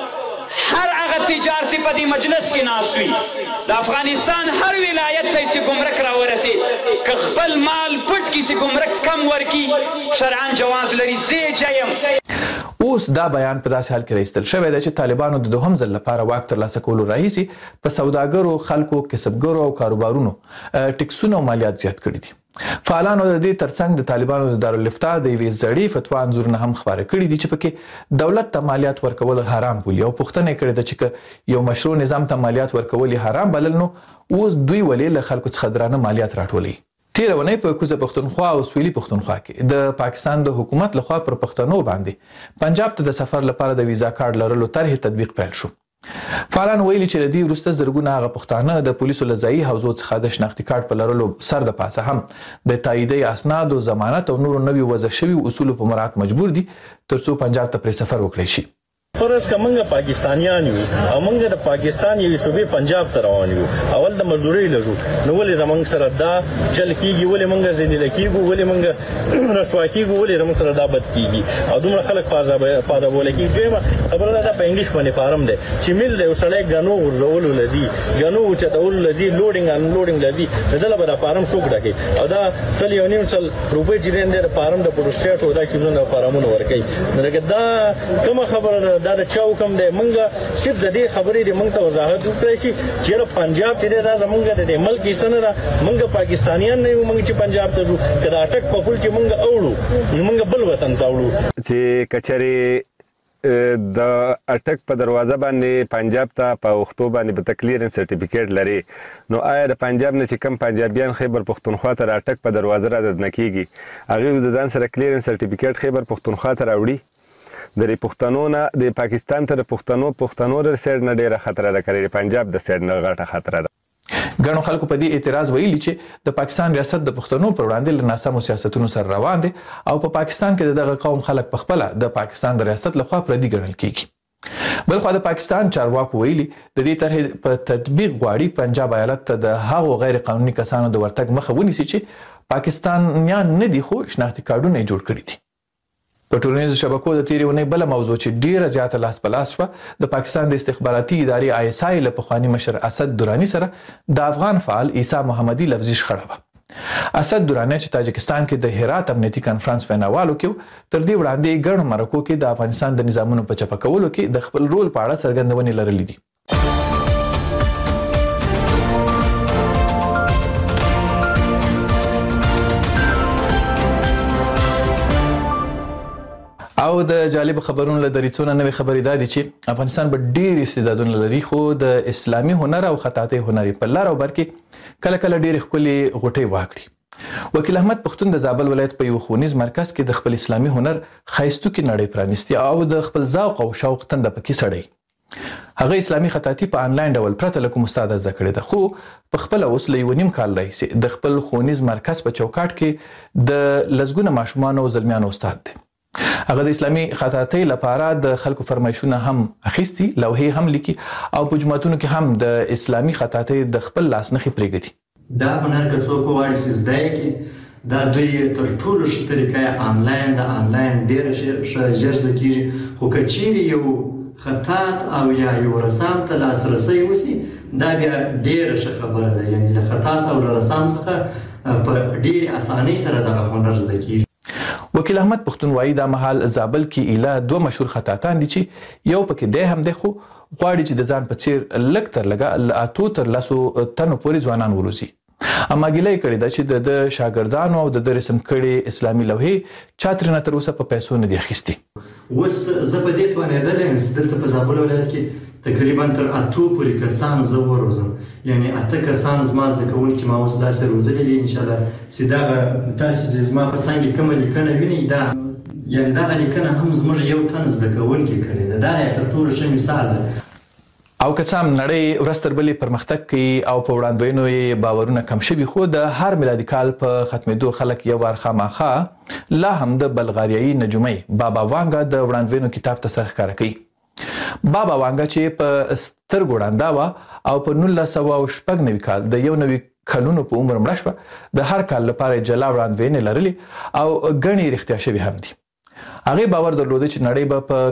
هر هغه تجار چې په دې مجلس کې ناست وي د افغانستان هر ولایت ته چې ګمرک راورسي، که خپل مال پټ کړي چې ګمرک کم ورکړي شرعاً جواز لري. زه جایم. اوس دا بیان په داسې حال کې راایستل شوی دی چې طالبانو د دوهم ځل لپاره واک ترلاسه کولو راهیسې په سوداګرو، خلکو، کسبګرو او کاروبارونو ټکسونه او مالیات زیات کړي دي. فعالانو د دې ترڅنګ د طالبانو د دارالفتاء د یوې زړې فتوا انځورونه هم خپاره کړي دي چې پکې دولت ته مالیات ورکول حرام بولي او پوښتنه یې کړې ده چې که یو مشروع نظام ته مالیات ورکول یې حرام بلل، نو اوس دوی ولې له خلکو څخه درانه مالیات راټولوي. تیره اونۍ په کوزه پښتونخوا او سویلي پښتونخوا کې د پاکستان د حکومت لخوا پر پښتنو باندې پنجاب ته د سفر لپاره د ویزا کارت لرلو طرحې تطبیق پیل شو. فعالان ویلي چې د دې وروسته زرګونه هغه پښتانه د پولیسو له ځایي حوزو څخه د شناختي کارت په لرلو سر د پاسه هم د تاییدي اسنادو، ضمانت او نورو نوي وضع شوي اصولو په مراعات مجبور دي ترڅو پنجاب ته پرې سفر وکړی شي. فرض که موږ پاکستانیان یو او موږ د پاکستان یوې صوبې پنجاب ته روان یو، اول د مزدورۍ لرو، نو ولې زموږ سره دا چل کېږي؟ ولې موږ ذلیله کېږو؟ ولې موږ رسوا کېږو؟ ولې زموږ سره دا بد کېږي او دومره خلک پازابوله کېږي؟ دویمه خبره دا په انګلیش باندې فارم دی چې میل دی، یو سړی ګنو غورځولو لذي، ګنو اوچتولو لذي، لوډینګ انلوډینګ لذي، د ده له به دا فارم څوک ډکوي؟ او دا 1.5 روپۍ چې دی د فارم د پروسټیټ او دا چیزونه فارمونه ورکوي. نو دا کومه خبره ده؟ دا د چا حکم دی موږ صرف د دې خبرې د موږ ته وضاحت وکړی چې چېرې پنجاب چې دی دا زموږ د دې ملک حصه نه ده موږ پاکستانیان نه یو موږ چې پنجاب ته ځو که د اټک په پل چې موږ اوړو نو موږ بل وطن ته اوړو چې کچرې د اټک په دروازه باندې پنجاب ته په وختو باندې به کلیرنس سرټیفیکیټ لري نو آیا د پنجاب نه چې کم پنجابیان خیبر پختونخوا ته د اټک په دروازه رادد نه کیږي هغوی د ځان سره کلیرنس سرټیفیکیټ خیبر پختونخوا ته راوړي د پښتنو نه د پاکستان ته د پښتنو د سیډ نه ډیره خطر ده کړي پنجاب د سیډ نه غټه خطر ده ګڼو خلکو په دې اعتراض ویلي چې د پاکستان ریاست د پښتنو پر وړاندې له ناسمو سیاستونو سره روان دي او په پاکستان کې دغه قوم خلک په خپله د پاکستان د ریاست لخوا پردي ګڼل کیږي بلخوا د پاکستان چارواکو ویلي د دې طرحې په تطبیق غواړي پنجاب ایالت ته د هغو غیر قانوني کسانو د ورتګ مخه ونیسي چې پاکستانیان نه دي خو شناختي کارډونه یې جوړ کړي دي په ټولنیزو شبکو د تیرې اونۍ بله موضوع چې ډیره زیاته لاس په لاس شوه د پاکستان د استخباراتي ادارې ISI له پخواني مشر اسد دراني سره د افغان فعال عیسی محمدي لفظي شخړه وه اسد دراني چې تاجکستان کې د هرات امنیتي کنفرانس ویناوالو کې تر دې وړاندې ګڼو مرکو کې د افغانستان د نظامونو په چپه کولو کې د خپل رول په اړه څرګندونې لرلې دي او د جالب خبرونو له دریڅو نه نوې خبرې دا دي چې افغانستان به ډېر استعدادونه لري خو د اسلامي هنر او خطاطۍ هنر په لار او بر کې کله کله ډېرې ښکلې غوټۍ واکړي وکیل احمد پښتون د زابل ولایت په یو ښوونیز مرکز کې د خپل اسلامي هنر ښایستوکې نړۍ پرانیستي او د خپل ذوق او شوق تنده پکې سړی هغه اسلامي خطاطي په انلاین ډول پرته له کوم استاد زده کړې ده خو په خپله اوس له یو نیم کال راهیسې د خپل ښوونیز مرکز په چوکاټ کې د لسګونه ماشومانو او زلمیانو استاد دی هغه د اسلامي خطاطۍ لپاره د خلکو فرمایشونه هم اخیستي لوحې هم لیکي او په جوماتونو کې هم د اسلامي خطاطۍ د خپل لاس نښې پرېږدي دا هنر که څوک وغواړي چې زده یې کړي دا دوی تر ټولو ښه طریقه یې آنلاین ده آنلاین ډېره ښه ژر زده کېږي خو که چیرې یو خطاط او یا یو رسام ته لاسرسی وسي دا بیا ډېره ښه خبره ده یعنې له خطاط او له رسام څخه په ډېرې اسانۍ سره دغه هنر زده کېږي وکیل احمد پښتون وایي دا مهال زابل کې ایله دوه مشهور خطاطان دي چې یو پکې دی هم دی خو غواړي چې د ځان په څیر لږ تر لږه له اتو تر لسو تنو پورې ځوانان وروزي اما ګیله یې کړې ده چې د شاګردانو او د رسم کړي اسلامي لوحې چا ترېنه تر اوسه په پیسو نه دي اخیستې اوس زه په دې توانېدلی یم چې دلته په زابل ولایت کې تقریبا تر اتو پورې کسان زه وروزم یعنې اته کسان زما زده کوونکي ما اوس داسې روزلي دي انشاءالله چې دغه تاسې چې زما په څنګ کې کومه لیکنه وینئ دا یعنې دغه لیکنه هم زموږ یو تن زده کوونکي کړې ده دا یې تر ټولو ښه مثال ده او که څه هم نړۍ ورځ تر بلې پرمختګ کوي او په وړاندوینو یې باورونه کم شوي خو د هر میلادي کال په ختمېدو خلک یو وار خامخا لا هم د بلغاریایي نجومۍ بابا وانګا د وړاندوینو کتاب ته سر ښکاره کوي بابا وانګا چې په سترګو ړنده وه او په 1996 کال د 1 کلونو په عمر مړه شوه د هر کال لپاره جلا وړاندوینې لرلې او ګڼې رښتیا شوي هم دي هغې باور درلوده چې نړۍ به په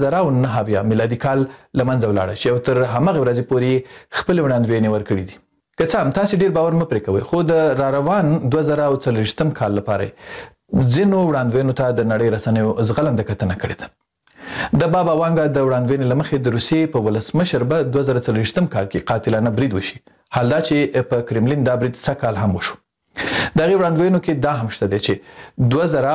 1509 میلادي کال له منځه ولاړه شي او تر همغې ورځې پورې خپلې وړاندوینې ورکړي دي که څه هم تاسې ډېر باور مه پرې کوئ خو د راروان 2040 کال لپاره ځینو وړاندوینو ته د نړۍ رسنیو زغلنده کتنه کړې ده د بابا وانګا د وړاندوینې له مخې د روسیې په ولسمشر به 2040 کال کې قاتلانه برید وشي حال دا چې په کرملین دا برید څه کال هم وشو د هغې وړاندوینو کې دا هم شته دی چې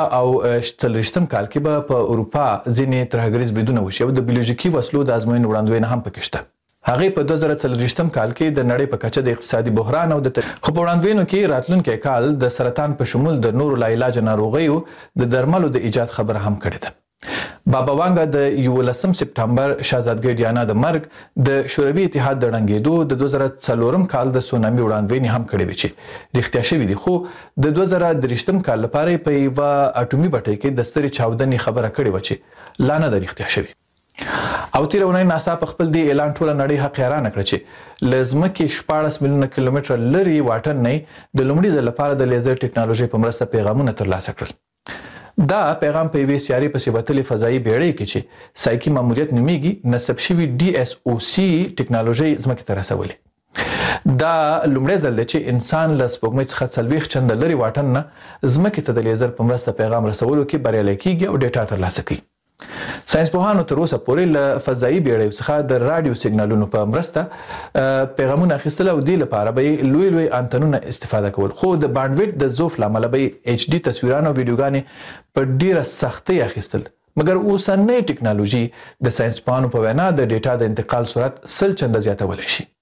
2040 کال کې به په اروپا ځینې ترهګریز بریدونه وشي او د بیولوژیکي وسلو د ازموینې وړاندوینه هم پکې شته هغې په 2040 کال کې د نړۍ په کچه د اقتصادي بحران او د خو په وړاندوینو کې راتلونکی کال د سرطان په شمول د نورو لاعلاجه ناروغیو د درملو د ایجاد خبره هم کړې ده بابا وانګا د 11 سپټمبر شاهزادګۍ ډیانا د مرګ د شوروي اتحاد د ړنګېدو د 2004 کال د سونامي وړاندوینې هم کړې وې چې رښتیا شوي دي خو د 2023 کال لپاره په یوه اټومي بټۍ کې د سترې چاودنې خبره کړې وه چې لا نه ده رښتیا شوي او تیره اونۍ ناسا په خپل دې اعلان ټوله نړۍ حقیرانه کړه چې له ځمکې 14 میلیونه کیلومتره لرې واټن نه د لومړي ځل لپاره د لیزر ټیکنالوژۍ په مرسته پیغامونه ترلاسه کړل دا پیغام په یوې سیارې پسې وتلې فضایي بیړۍ کې چې سایکي ماموریت نومیږي نصب شوي DSOC ټیکنالوژۍ ځمکې ته رسولې دا لومړی ځل دی چې انسان له سپوږمۍ څخه 40 چنده لرې واټن نه ځمکې ته د لیزر په مرسته پیغام رسولو کې بریالی کیږي او ډیټا ترلاسه کوي ساينسپوهانو تر اوسه پورې له فضایي بیړیو څخه د رادیو سیګنالونو په مرسته پیغامونه اخیستل او دې لپاره به لوی انتنونه استفاده کول، خو د بانډویډ د ضعف له امله به HD تصویرونه او ویډیوګانې په ډیره سختۍ اخیستل. مګر اوسنۍ ټکنالوژي د ساينسپوهانو په وینا د ډیټا د انتقال سرعت 100 چنده زیاتولی شي.